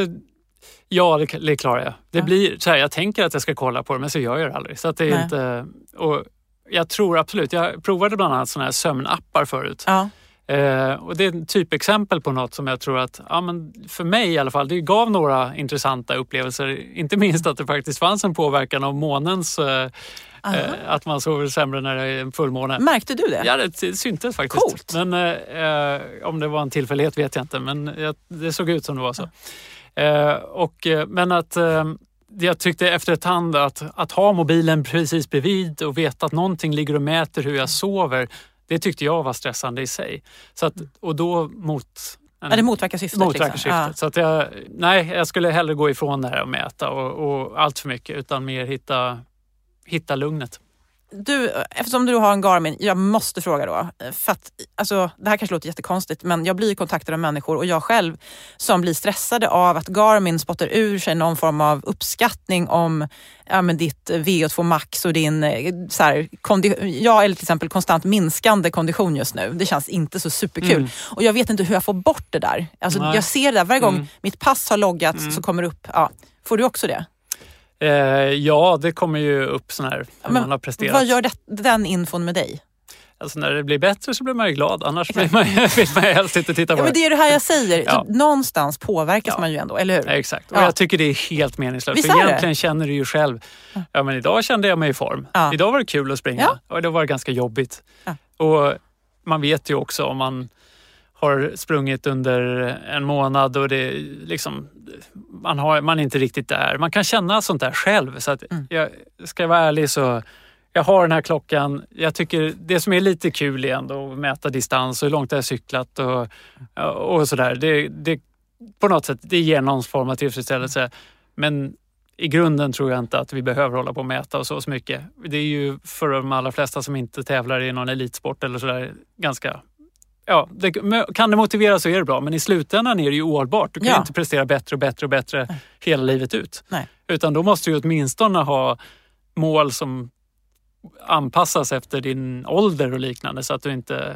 ja det, det klarar jag. Det ja. blir så här, jag tänker att jag ska kolla på det, men så gör jag det aldrig. Så att det är Nej. inte... Och jag tror absolut, jag provade bland annat såna här sömnappar förut. Ja. Eh, och det är ett typexempel på något som jag tror att, ja, men för mig i alla fall, det gav några intressanta upplevelser. Inte minst att det faktiskt fanns en påverkan av månens, eh, eh, att man sover sämre när det är en fullmåne. Märkte du det? Ja, det, det syntes faktiskt. Coolt. Men eh, om det var en tillfällighet vet jag inte, men jag, det såg ut som det var så. Ja. Eh, och, men att... Eh, jag tyckte efter ett tag att, att ha mobilen precis bredvid och veta att någonting ligger och mäter hur jag sover, det tyckte jag var stressande i sig. Så att, och då mot... En, ja, det motverkar syftet. Motverkar liksom. syftet. Ja. Så att jag, nej, jag skulle hellre gå ifrån det här och mäta och, och allt för mycket, utan mer hitta, hitta lugnet. Du, eftersom du har en Garmin, jag måste fråga då. För att, alltså, det här kanske låter jättekonstigt, men jag blir kontaktad av människor och jag själv som blir stressade av att Garmin spottar ur sig någon form av uppskattning om ja, men ditt V O två max och din så här, kondi- ja, eller till exempel konstant minskande kondition just nu. Det känns inte så superkul. Mm. Och jag vet inte hur jag får bort det där. Alltså, jag ser det där varje gång mm. mitt pass har loggats mm. så kommer det upp. Ja. Får du också det? Eh, ja, det kommer ju upp sån här men man har presterat. Vad gör det, den infon med dig? Alltså när det blir bättre så blir man ju glad. Annars blir man, vill man ju helst inte titta på ja, det. Men det är det här jag säger. Ja. Någonstans påverkas ja. man ju ändå, eller hur? Ja, exakt. Och ja. jag tycker det är helt meningslöst. Visst för är det? egentligen känner du ju själv. Ja. ja, men idag kände jag mig i form. Ja. Idag var det kul att springa. Ja. Och det var ganska jobbigt. Ja. Och man vet ju också om man har sprungit under en månad och det liksom, man, har, man är inte riktigt där. Man kan känna sånt där själv. Så att mm. jag ska vara ärlig så jag har den här klockan. Jag tycker det som är lite kul är ändå att mäta distans och hur långt jag har cyklat och, och sådär. Det, det, på något sätt, det ger någon form av tillfredsställelse. Men i grunden tror jag inte att vi behöver hålla på och mäta och så, så mycket. Det är ju för de allra flesta som inte tävlar i någon elitsport eller sådär ganska... Ja, det, kan det motivera så är det bra. Men i slutändan är det ju ohållbart. Du kan ja. ju inte prestera bättre och bättre och bättre Nej. hela livet ut. Nej. Utan då måste du åtminstone ha mål som anpassas efter din ålder och liknande. Så att du inte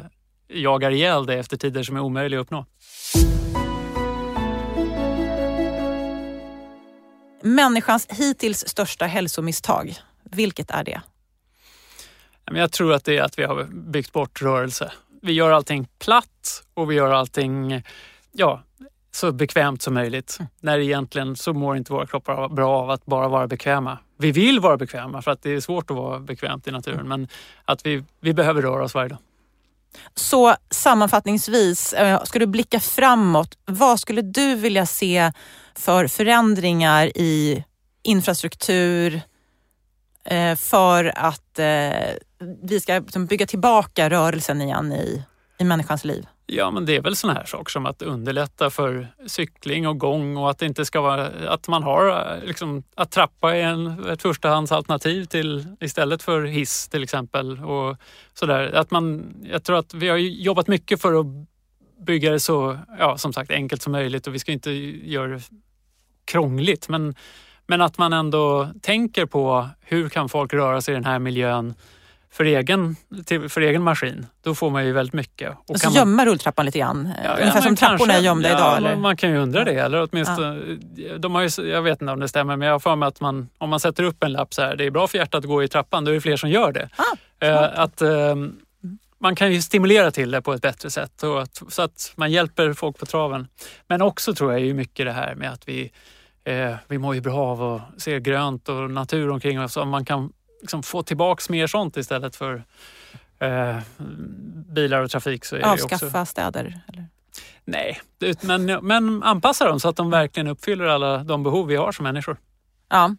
jagar ihjäl det efter tider som är omöjliga att uppnå. Människans hittills största hälsomisstag, vilket är det? Jag tror att det är att vi har byggt bort rörelse. Vi gör allting platt och vi gör allting ja, så bekvämt som möjligt. Mm. När egentligen så mår inte våra kroppar bra av att bara vara bekväma. Vi vill vara bekväma för att det är svårt att vara bekvämt i naturen. Mm. Men att vi, vi behöver röra oss varje dag. Så sammanfattningsvis, ska du blicka framåt, vad skulle du vilja se för förändringar i infrastruktur för att vi ska bygga tillbaka rörelsen igen i, i människans liv? Ja, men det är väl såna här saker som att underlätta för cykling och gång och att det inte ska vara att man har liksom att trappa är en, ett förstahandsalternativ till istället för hiss till exempel och sådär. Att man, jag tror att vi har jobbat mycket för att bygga det så, ja, som sagt enkelt som möjligt och vi ska inte göra det krångligt men, men att man ändå tänker på hur kan folk röra sig i den här miljön för egen, till, för egen maskin, då får man ju väldigt mycket. Och så gömma man... rulltrappan lite grann? Ja, ungefär ja, som trapporna är gömda ja, idag? Eller? Man kan ju undra det. Eller åtminstone, ja. de har ju, jag vet inte om det stämmer, men jag har för mig att man, om man sätter upp en lapp så här, det är bra för hjärtat att gå i trappan, då är det fler som gör det. Ah, eh, att, eh, man kan ju stimulera till det på ett bättre sätt och att, så att man hjälper folk på traven. Men också tror jag ju mycket det här med att vi, eh, vi mår ju bra av att se grönt och natur omkring oss. Om man kan liksom få tillbaks mer sånt istället för eh, bilar och trafik. Så är avskaffa det också... städer? Eller? Nej, men, men anpassa dem så att de verkligen uppfyller alla de behov vi har som människor. Ja.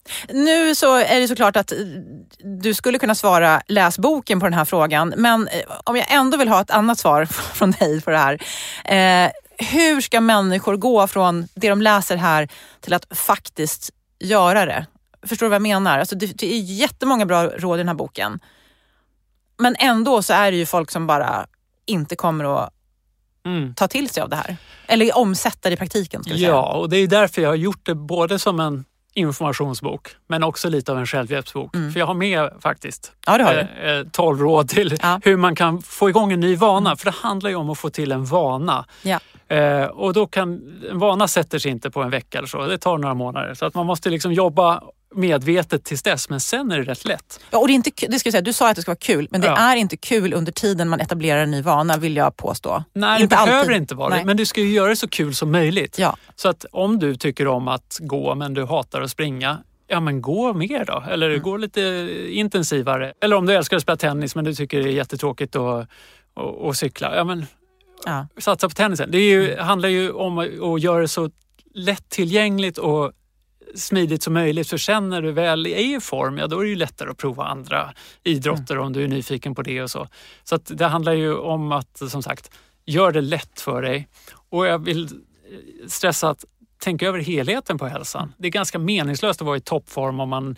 Nu så är det såklart att du skulle kunna svara läs boken på den här frågan. Men om jag ändå vill ha ett annat svar från dig på det här. Eh, hur ska människor gå från det de läser här till att faktiskt göra det? Förstår du vad jag menar? Alltså det, det är jättemånga bra råd i den här boken. Men ändå så är det ju folk som bara inte kommer att mm. ta till sig av det här. Eller omsätta det i praktiken. Ska vi säga. Ja, och det är därför jag har gjort det både som en informationsbok men också lite av en självhjälpsbok. Mm. För jag har med faktiskt ja, det har eh, tolv råd till ja. hur man kan få igång en ny vana. Mm. För det handlar ju om att få till en vana. Ja. Eh, och då kan en vana sätter sig inte på en vecka eller så. Det tar några månader. Så att man måste liksom jobba medvetet tills dess, men sen är det rätt lätt. Ja, och det är inte, det ska jag säga, du sa att det ska vara kul, men det ja. är inte kul under tiden man etablerar en ny vana, vill jag påstå. Nej, inte det behöver alltid. inte vara det, men du ska ju göra det så kul som möjligt. Ja. Så att om du tycker om att gå, men du hatar att springa, ja men gå mer då, eller mm. gå lite intensivare. Eller om du älskar att spela tennis, men du tycker det är jättetråkigt att, att, att cykla, ja men ja. satsa på tennisen. Det är ju, mm. handlar ju om att göra det så lättillgängligt och smidigt som möjligt, för sen när du väl är i form, ja då är det ju lättare att prova andra idrotter mm. om du är nyfiken på det och så. Så att det handlar ju om att, som sagt, gör det lätt för dig. Och jag vill stressa att tänka över helheten på hälsan. Det är ganska meningslöst att vara i toppform om man,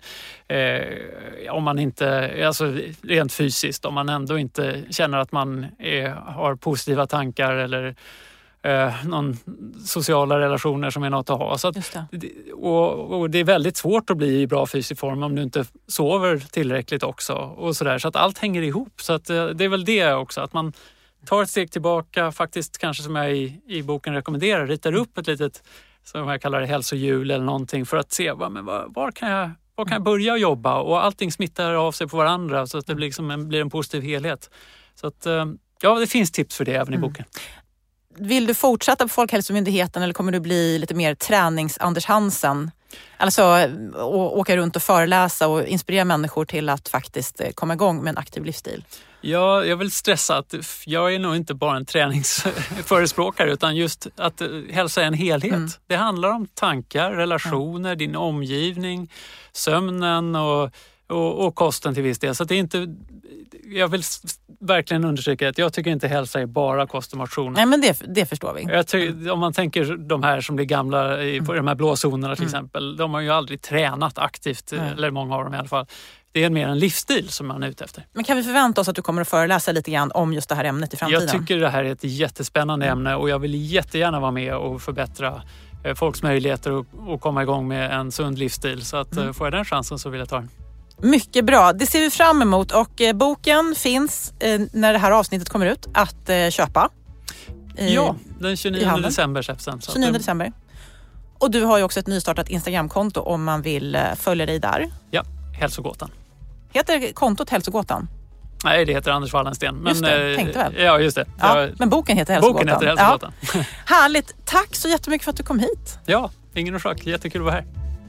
eh, om man inte, alltså rent fysiskt, om man ändå inte känner att man är, har positiva tankar eller Eh, någon sociala relationer som är något att ha. Så att, det. Och, och det är väldigt svårt att bli i bra fysisk form om du inte sover tillräckligt också. Och så, där, så att allt hänger ihop. Så att, eh, det är väl det också. Att man tar ett steg tillbaka, faktiskt kanske som jag i, i boken rekommenderar, ritar upp ett litet, som jag kallar det, hälsohjul eller någonting för att se vad, men var, var, kan jag, var kan jag börja jobba. Och allting smittar av sig på varandra så att det blir, liksom en, blir en positiv helhet. Så att, eh, ja, det finns tips för det även i boken. Mm. Vill du fortsätta på Folkhälsomyndigheten eller kommer du bli lite mer tränings-Anders Hansen? Alltså å- åka runt och föreläsa och inspirera människor till att faktiskt komma igång med en aktiv livsstil? Ja, jag vill stressa att jag är nog inte bara en träningsförespråkare utan just att hälsa är en helhet. Mm. Det handlar om tankar, relationer, mm. din omgivning, sömnen och, och, och kosten till viss del. Så det är inte... Jag vill verkligen undersöka att jag tycker inte hälsa är bara kost och motion. Nej, men det, det förstår vi. Jag ty- om man tänker de här som blir gamla i mm. de här blåzonerna till mm. exempel, de har ju aldrig tränat aktivt, mm. eller många av dem i alla fall. Det är mer en livsstil som man är ute efter. Men kan vi förvänta oss att du kommer att föreläsa lite grann om just det här ämnet i framtiden? Jag tycker det här är ett jättespännande ämne och jag vill jättegärna vara med och förbättra folks möjligheter att, att komma igång med en sund livsstil. Så att, mm. får jag den chansen så vill jag ta den. Mycket bra. Det ser vi fram emot och eh, boken finns eh, när det här avsnittet kommer ut att eh, köpa. I, ja, den tjugonionde december släpps den. tjugonionde december. Och du har ju också ett nystartat Instagramkonto om man vill eh, följa dig där. Ja, Hälsogåtan. Heter kontot Hälsogåtan? Nej, det heter Anders Wallensten. Men, just det, tänkte väl. Ja, just det. Ja, Jag, men boken heter Hälsogåtan. Boken heter Hälsogåtan. Ja. Härligt. Tack så jättemycket för att du kom hit. Ja, ingen orsak. Jättekul att vara här.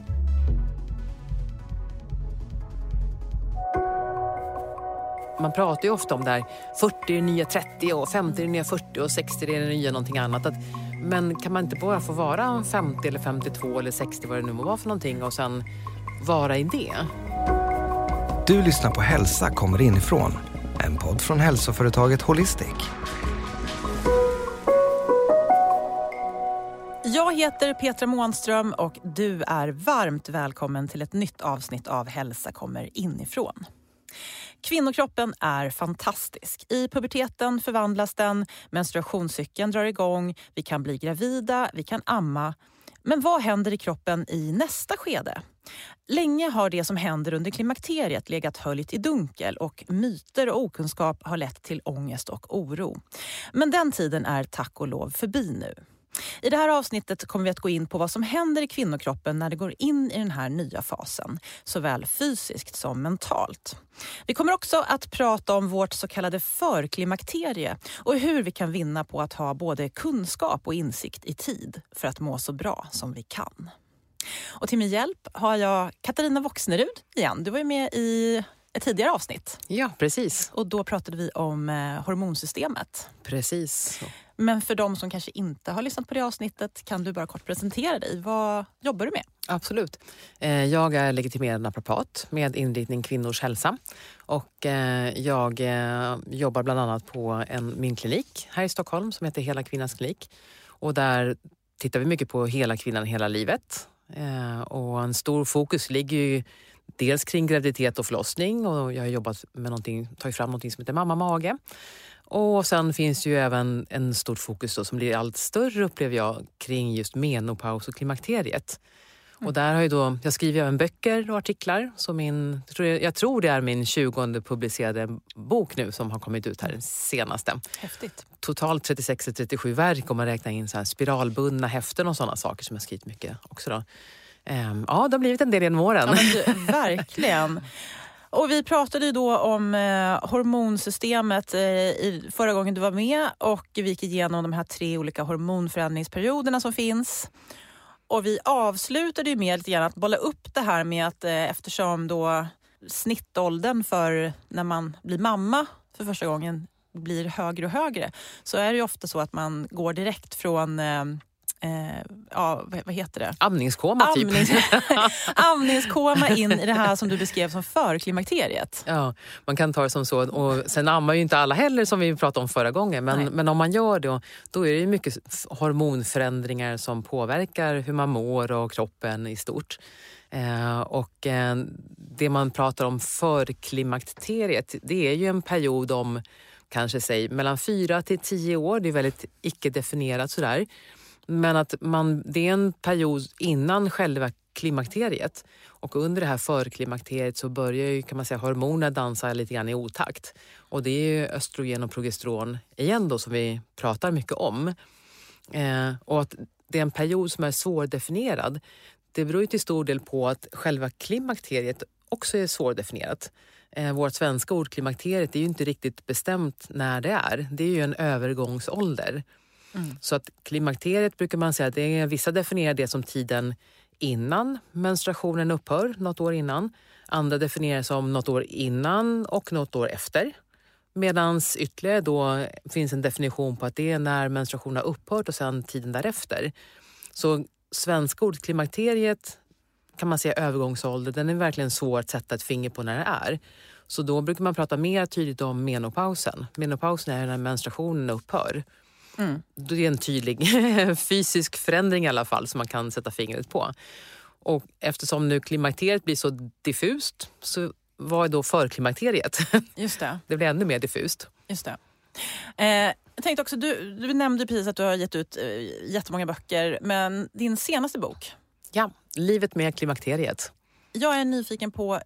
Man pratar ju ofta om det här fyrtio är det nya trettio och femtio är det nya fyrtio och sextio är det nya någonting annat. Att, men kan man inte bara få vara femtio eller femtiotvå eller sextio vad det nu må vara för någonting och sen vara i det? Du lyssnar på Hälsa kommer inifrån. En podd från hälsoföretaget Holistic. Jag heter Petra Månström och du är varmt välkommen till ett nytt avsnitt av Hälsa kommer inifrån. Kvinnokroppen är fantastisk. I puberteten förvandlas den, menstruationscykeln drar igång, vi kan bli gravida, vi kan amma. Men vad händer i kroppen i nästa skede? Länge har det som händer under klimakteriet legat höljt i dunkel och myter och okunskap har lett till ångest och oro. Men den tiden är tack och lov förbi nu. I det här avsnittet kommer vi att gå in på vad som händer i kvinnokroppen när det går in i den här nya fasen, såväl fysiskt som mentalt. Vi kommer också att prata om vårt så kallade förklimakterie och hur vi kan vinna på att ha både kunskap och insikt i tid för att må så bra som vi kan. Och till min hjälp har jag Katarina Voxnerud igen. Du var ju med i ett tidigare avsnitt. Ja, precis. Och då pratade vi om eh, hormonsystemet. Precis. Men för de som kanske inte har lyssnat på det avsnittet kan du bara kort presentera dig. Vad jobbar du med? Absolut. Jag är legitimerad naprapat med inriktning kvinnors hälsa. Och jag jobbar bland annat på en, min klinik här i Stockholm som heter Hela kvinnans klinik. Och där tittar vi mycket på hela kvinnan hela livet. Och en stor fokus ligger ju dels kring graviditet och förlossning. Och jag har jobbat med någonting, tagit fram någonting som heter mamma-mage. Och sen finns ju även en stort fokus då, som blir allt större upplever jag kring just menopaus och klimakteriet. Mm. Och där har jag då, jag skriver även böcker och artiklar. Så min, jag, tror, jag tror det är min tjugonde publicerade bok nu som har kommit ut här senaste. Häftigt. Totalt trettiosex till trettiosju verk om man räknar in så här spiralbundna häften och sådana saker som jag skrivit mycket också då. Um, ja, det har blivit en del genom åren. Ja, men du, verkligen. Och vi pratade ju då om eh, hormonsystemet eh, i förra gången du var med och vi gick igenom de här tre olika hormonförändringsperioderna som finns. Och vi avslutade ju med lite grann att bolla upp det här med att eh, eftersom då snittåldern för när man blir mamma för första gången blir högre och högre så är det ju ofta så att man går direkt från... Eh, Eh, ja, vad heter det? Amningskoma typ. Amnings... Amningskoma in i det här som du beskrev som förklimakteriet. Ja, man kan ta det som så. Och sen ammar ju inte alla heller som vi pratade om förra gången. Men, men om man gör det, då är det ju mycket hormonförändringar som påverkar hur man mår och kroppen i stort. Eh, och eh, det man pratar om förklimakteriet, det är ju en period om kanske säg mellan fyra till tio år. Det är väldigt icke-definierat sådär. Men att man, det är en period innan själva klimakteriet. Och under det här förklimakteriet så börjar ju, kan man säga, hormoner dansa lite grann i otakt. Och det är ju östrogen och progesteron igen då som vi pratar mycket om. Eh, och att det är en period som är svårdefinierad. Det beror ju till stor del på att själva klimakteriet också är svårdefinierat. Eh, vårt svenska ord klimakteriet är ju inte riktigt bestämt när det är. Det är ju en övergångsålder. Mm. Så att klimakteriet brukar man säga att det är, vissa definierar det som tiden innan menstruationen upphör, något år innan. Andra definierar som något år innan och något år efter. Medan ytterligare då finns en definition på att det är när menstruationen har upphört och sedan tiden därefter. Så svenska ord klimakteriet kan man säga övergångsålder, den är verkligen svår att sätta ett finger på när det är. Så då brukar man prata mer tydligt om menopausen. Menopausen är när menstruationen upphör. Mm. Det är en tydlig fysisk förändring i alla fall som man kan sätta fingret på. Och eftersom nu klimakteriet blir så diffust så var då förklimakteriet. Just det. Det blir ännu mer diffust. Just det. Eh, jag tänkte också, du, du nämnde precis att du har gett ut eh, jättemånga böcker, men din senaste bok? Ja, Livet med klimakteriet. Jag är nyfiken på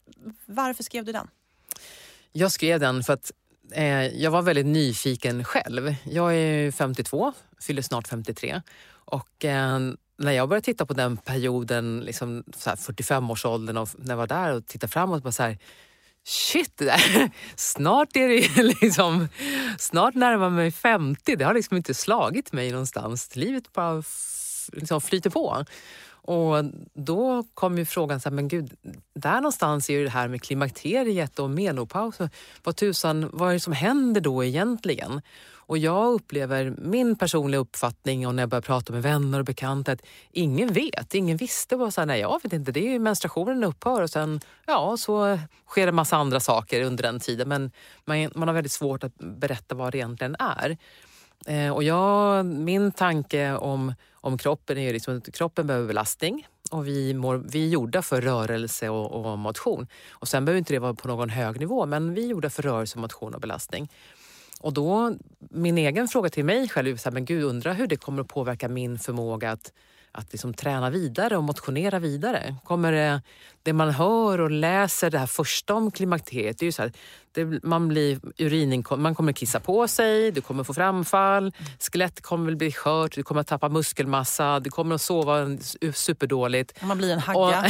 varför skrev du den? Jag skrev den för att eh, jag var väldigt nyfiken själv. Jag är femtiotvå, fyller snart femtiotre. Och eh, när jag började titta på den perioden, liksom så här fyrtiofem-årsåldern, och när jag var där och tittade framåt, bara så här, shit, det där. Snart är det liksom, snart närmar mig femtio. Det har liksom inte slagit mig någonstans. Livet bara f- liksom flyter på. Och då kom ju frågan så här, men gud, där någonstans är ju det här med klimakteriet och menopaus. Vad tusan, vad är det som händer då egentligen? Och jag upplever min personliga uppfattning, och när jag börjar prata med vänner och bekanta, att ingen vet, ingen visste. Vad så här, nej, jag vet inte, det är ju menstruationen upphör och sen ja, så sker det massa andra saker under den tiden. Men man, man har väldigt svårt att berätta vad det egentligen är. Eh, och jag, min tanke om, om kroppen är ju liksom att kroppen behöver belastning. Och vi, mår, vi är gjorda för rörelse och, och motion. Och sen behöver inte det vara på någon hög nivå, men vi är gjorda för rörelse, motion och belastning. Och då, min egen fråga till mig själv är så här, men gud, undrar hur det kommer att påverka min förmåga att, att liksom träna vidare och motionera vidare. Kommer det, det man hör och läser, det här första om klimakteriet, det är ju så här, det, man blir urin, man kommer kissa på sig, du kommer få framfall, skelett kommer väl bli skört, du kommer att tappa muskelmassa, du kommer att sova superdåligt. Man blir en hagga.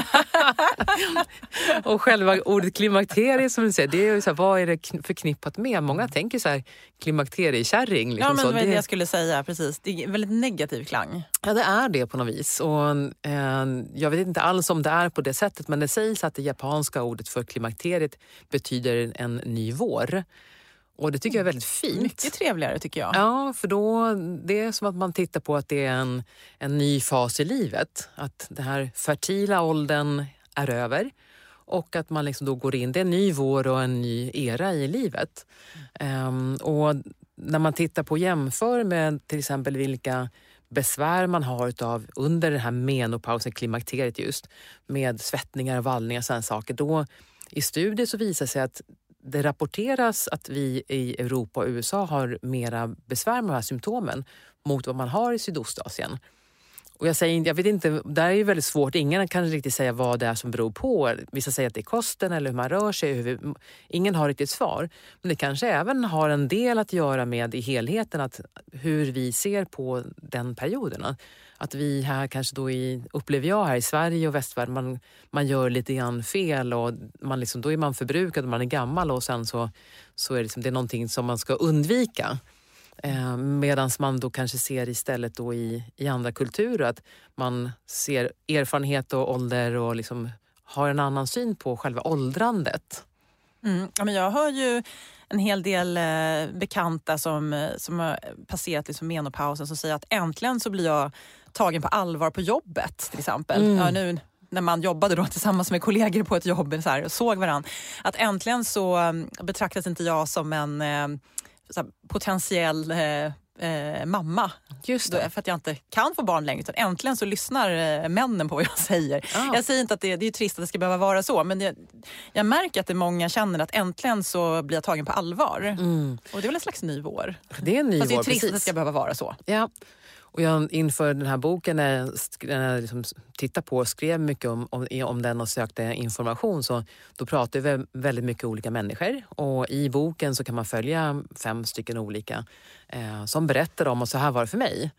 Och, och själva ordet klimakterie, som du säger, det är ju så här, vad är det förknippat med? Många tänker så här, klimakteriekärring. Liksom, ja, men så. det är det det jag skulle säga, precis. Det är en väldigt negativ klang. Ja, det är det på något vis. Och, eh, jag vet inte alls om det är på det sättet, men det sägs att det japanska ordet för klimakteriet betyder en ny vår. Och det tycker jag är väldigt fint. Mycket trevligare tycker jag. Ja, för då det är som att man tittar på att det är en, en ny fas i livet. Att den här fertila åldern är över. Och att man liksom då går in, det är en ny vår och en ny era i livet. Mm. Um, och när man tittar på jämför med till exempel vilka besvär man har utav under den här menopausen, klimakteriet just, med svettningar och vallningar och sådana saker, då i studier så visar sig att det rapporteras att vi i Europa och U S A har mera besvär med de här symptomen mot vad man har i Sydostasien. Och jag, säger, jag vet inte, där är ju väldigt svårt, ingen kan riktigt säga vad det är som beror på. Vissa säger att det är kosten eller hur man rör sig, hur vi, ingen har riktigt svar. Men det kanske även har en del att göra med i helheten, att hur vi ser på den perioden. Att vi här kanske då i, upplever jag här i Sverige och västvärlden, man, man gör lite grann fel och man liksom, då är man förbrukad och man är gammal, och sen så, så är det, liksom, det är någonting som man ska undvika. Eh, Medan man då kanske ser istället då i, i andra kulturer att man ser erfarenhet och ålder och liksom har en annan syn på själva åldrandet. Mm. Ja, men jag hör ju en hel del eh, bekanta som, som har passerat liksom menopausen som säger att äntligen så blir jag tagen på allvar på jobbet till exempel. Mm. Ja, nu när man jobbade då tillsammans med kollegor på ett jobb så här, och såg varandra. Att äntligen så um, betraktas inte jag som en eh, så här, potentiell eh, eh, mamma. Just det. För att jag inte kan få barn längre. Utan äntligen så lyssnar eh, männen på vad jag säger. Ah. Jag säger inte att det, det är trist att det ska behöva vara så. Men det, jag märker att det många känner att äntligen så blir jag tagen på allvar. Mm. Och det är väl en slags ny vår. Det är en ny Fast vår, det är trist precis. att det ska behöva vara så. Ja. Och jag inför den här boken, när jag, när jag liksom tittade på och skrev mycket om, om, om den och sökte information, så då pratade vi väldigt mycket olika människor. Och i boken så kan man följa fem stycken olika eh, som berättar om, och så här var det för mig.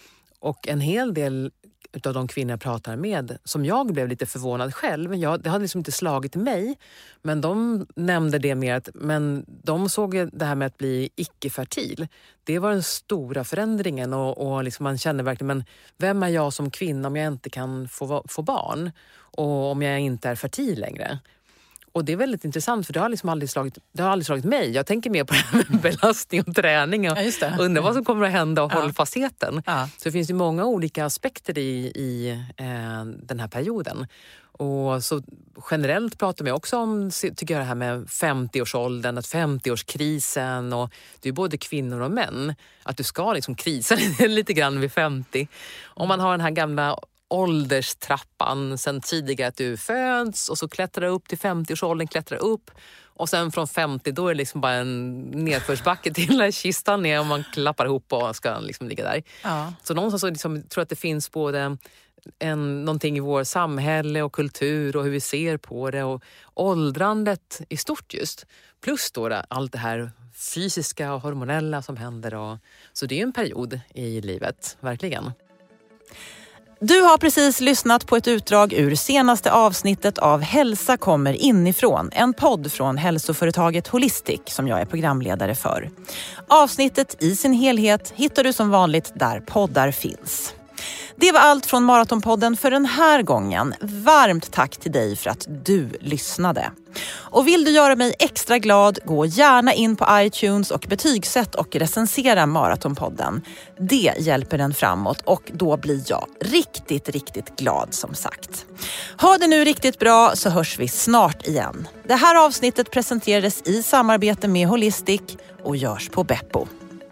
Och en hel del utav de kvinnor jag pratar med, som jag blev lite förvånad själv. Jag, det hade liksom inte slagit mig, men de nämnde det mer att, men de såg det här med att bli icke-fertil. Det var den stora förändringen, och, och liksom man kände verkligen, men vem är jag som kvinna om jag inte kan få, få barn? Och om jag inte är fertil längre? Och det är väldigt intressant, för det har liksom aldrig slagit, det har aldrig slagit mig. Jag tänker mer på det här med belastning och träning och ja, undrar vad som kommer att hända och ja. hållfastheten. Ja. Så det finns ju många olika aspekter i, i eh, den här perioden. Och så generellt pratar vi också om, tycker jag, det här med femtioårsåldern, att femtioårskrisen, och det är både kvinnor och män. Att du ska liksom krisa lite grann vid femtio. Om man har den här gamla ålderstrappan sen tidigare, att du föds och så klättrar upp till femtioårsåldern, klättrar upp, och sen från femtio då är det liksom bara en nedförsbacke till kistan ner och man klappar ihop och ska liksom ligga där. Ja. Så någonstans så liksom, tror jag att det finns både en, någonting i vår samhälle och kultur och hur vi ser på det och åldrandet i stort just. Plus då det, allt det här fysiska och hormonella som händer. Och, så det är en period i livet, verkligen. Du har precis lyssnat på ett utdrag ur senaste avsnittet av Hälsa kommer inifrån, en podd från hälsoföretaget Holistic som jag är programledare för. Avsnittet i sin helhet hittar du som vanligt där poddar finns. Det var allt från Maratonpodden för den här gången. Varmt tack till dig för att du lyssnade. Och vill du göra mig extra glad, gå gärna in på iTunes och betygsätt och recensera Maratonpodden. Det hjälper den framåt och då blir jag riktigt, riktigt glad som sagt. Ha det nu riktigt bra så hörs vi snart igen. Det här avsnittet presenterades i samarbete med Holistic och görs på Beppo.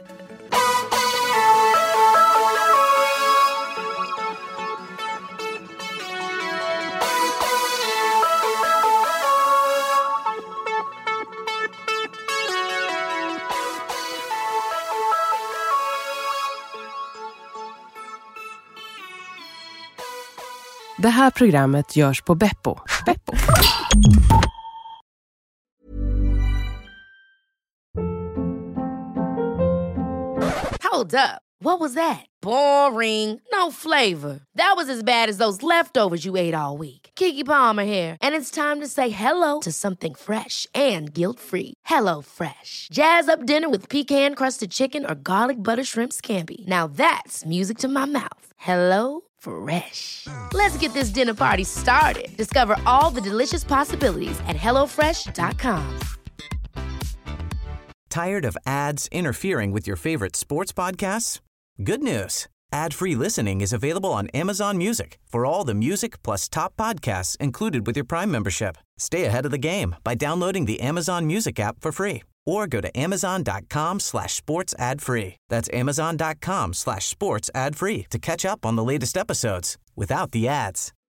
Det här programmet görs på Beppo. Beppo. Hold up. What was that? Boring. No flavor. That was as bad as those leftovers you ate all week. Keke Palmer here, and it's time to say hello to something fresh and guilt-free. Hello Fresh. Jazz up dinner with pecan-crusted chicken or garlic butter shrimp scampi. Now that's music to my mouth. Hello Fresh. Let's get this dinner party started. Discover all the delicious possibilities at hello fresh dot com. Tired of ads interfering with your favorite sports podcasts? Good news. Ad-free listening is available on Amazon Music for all the music plus top podcasts included with your Prime membership. Stay ahead of the game by downloading the Amazon Music app for free or go to amazon.com slash sports ad free. That's amazon.com slash sports ad free to catch up on the latest episodes without the ads.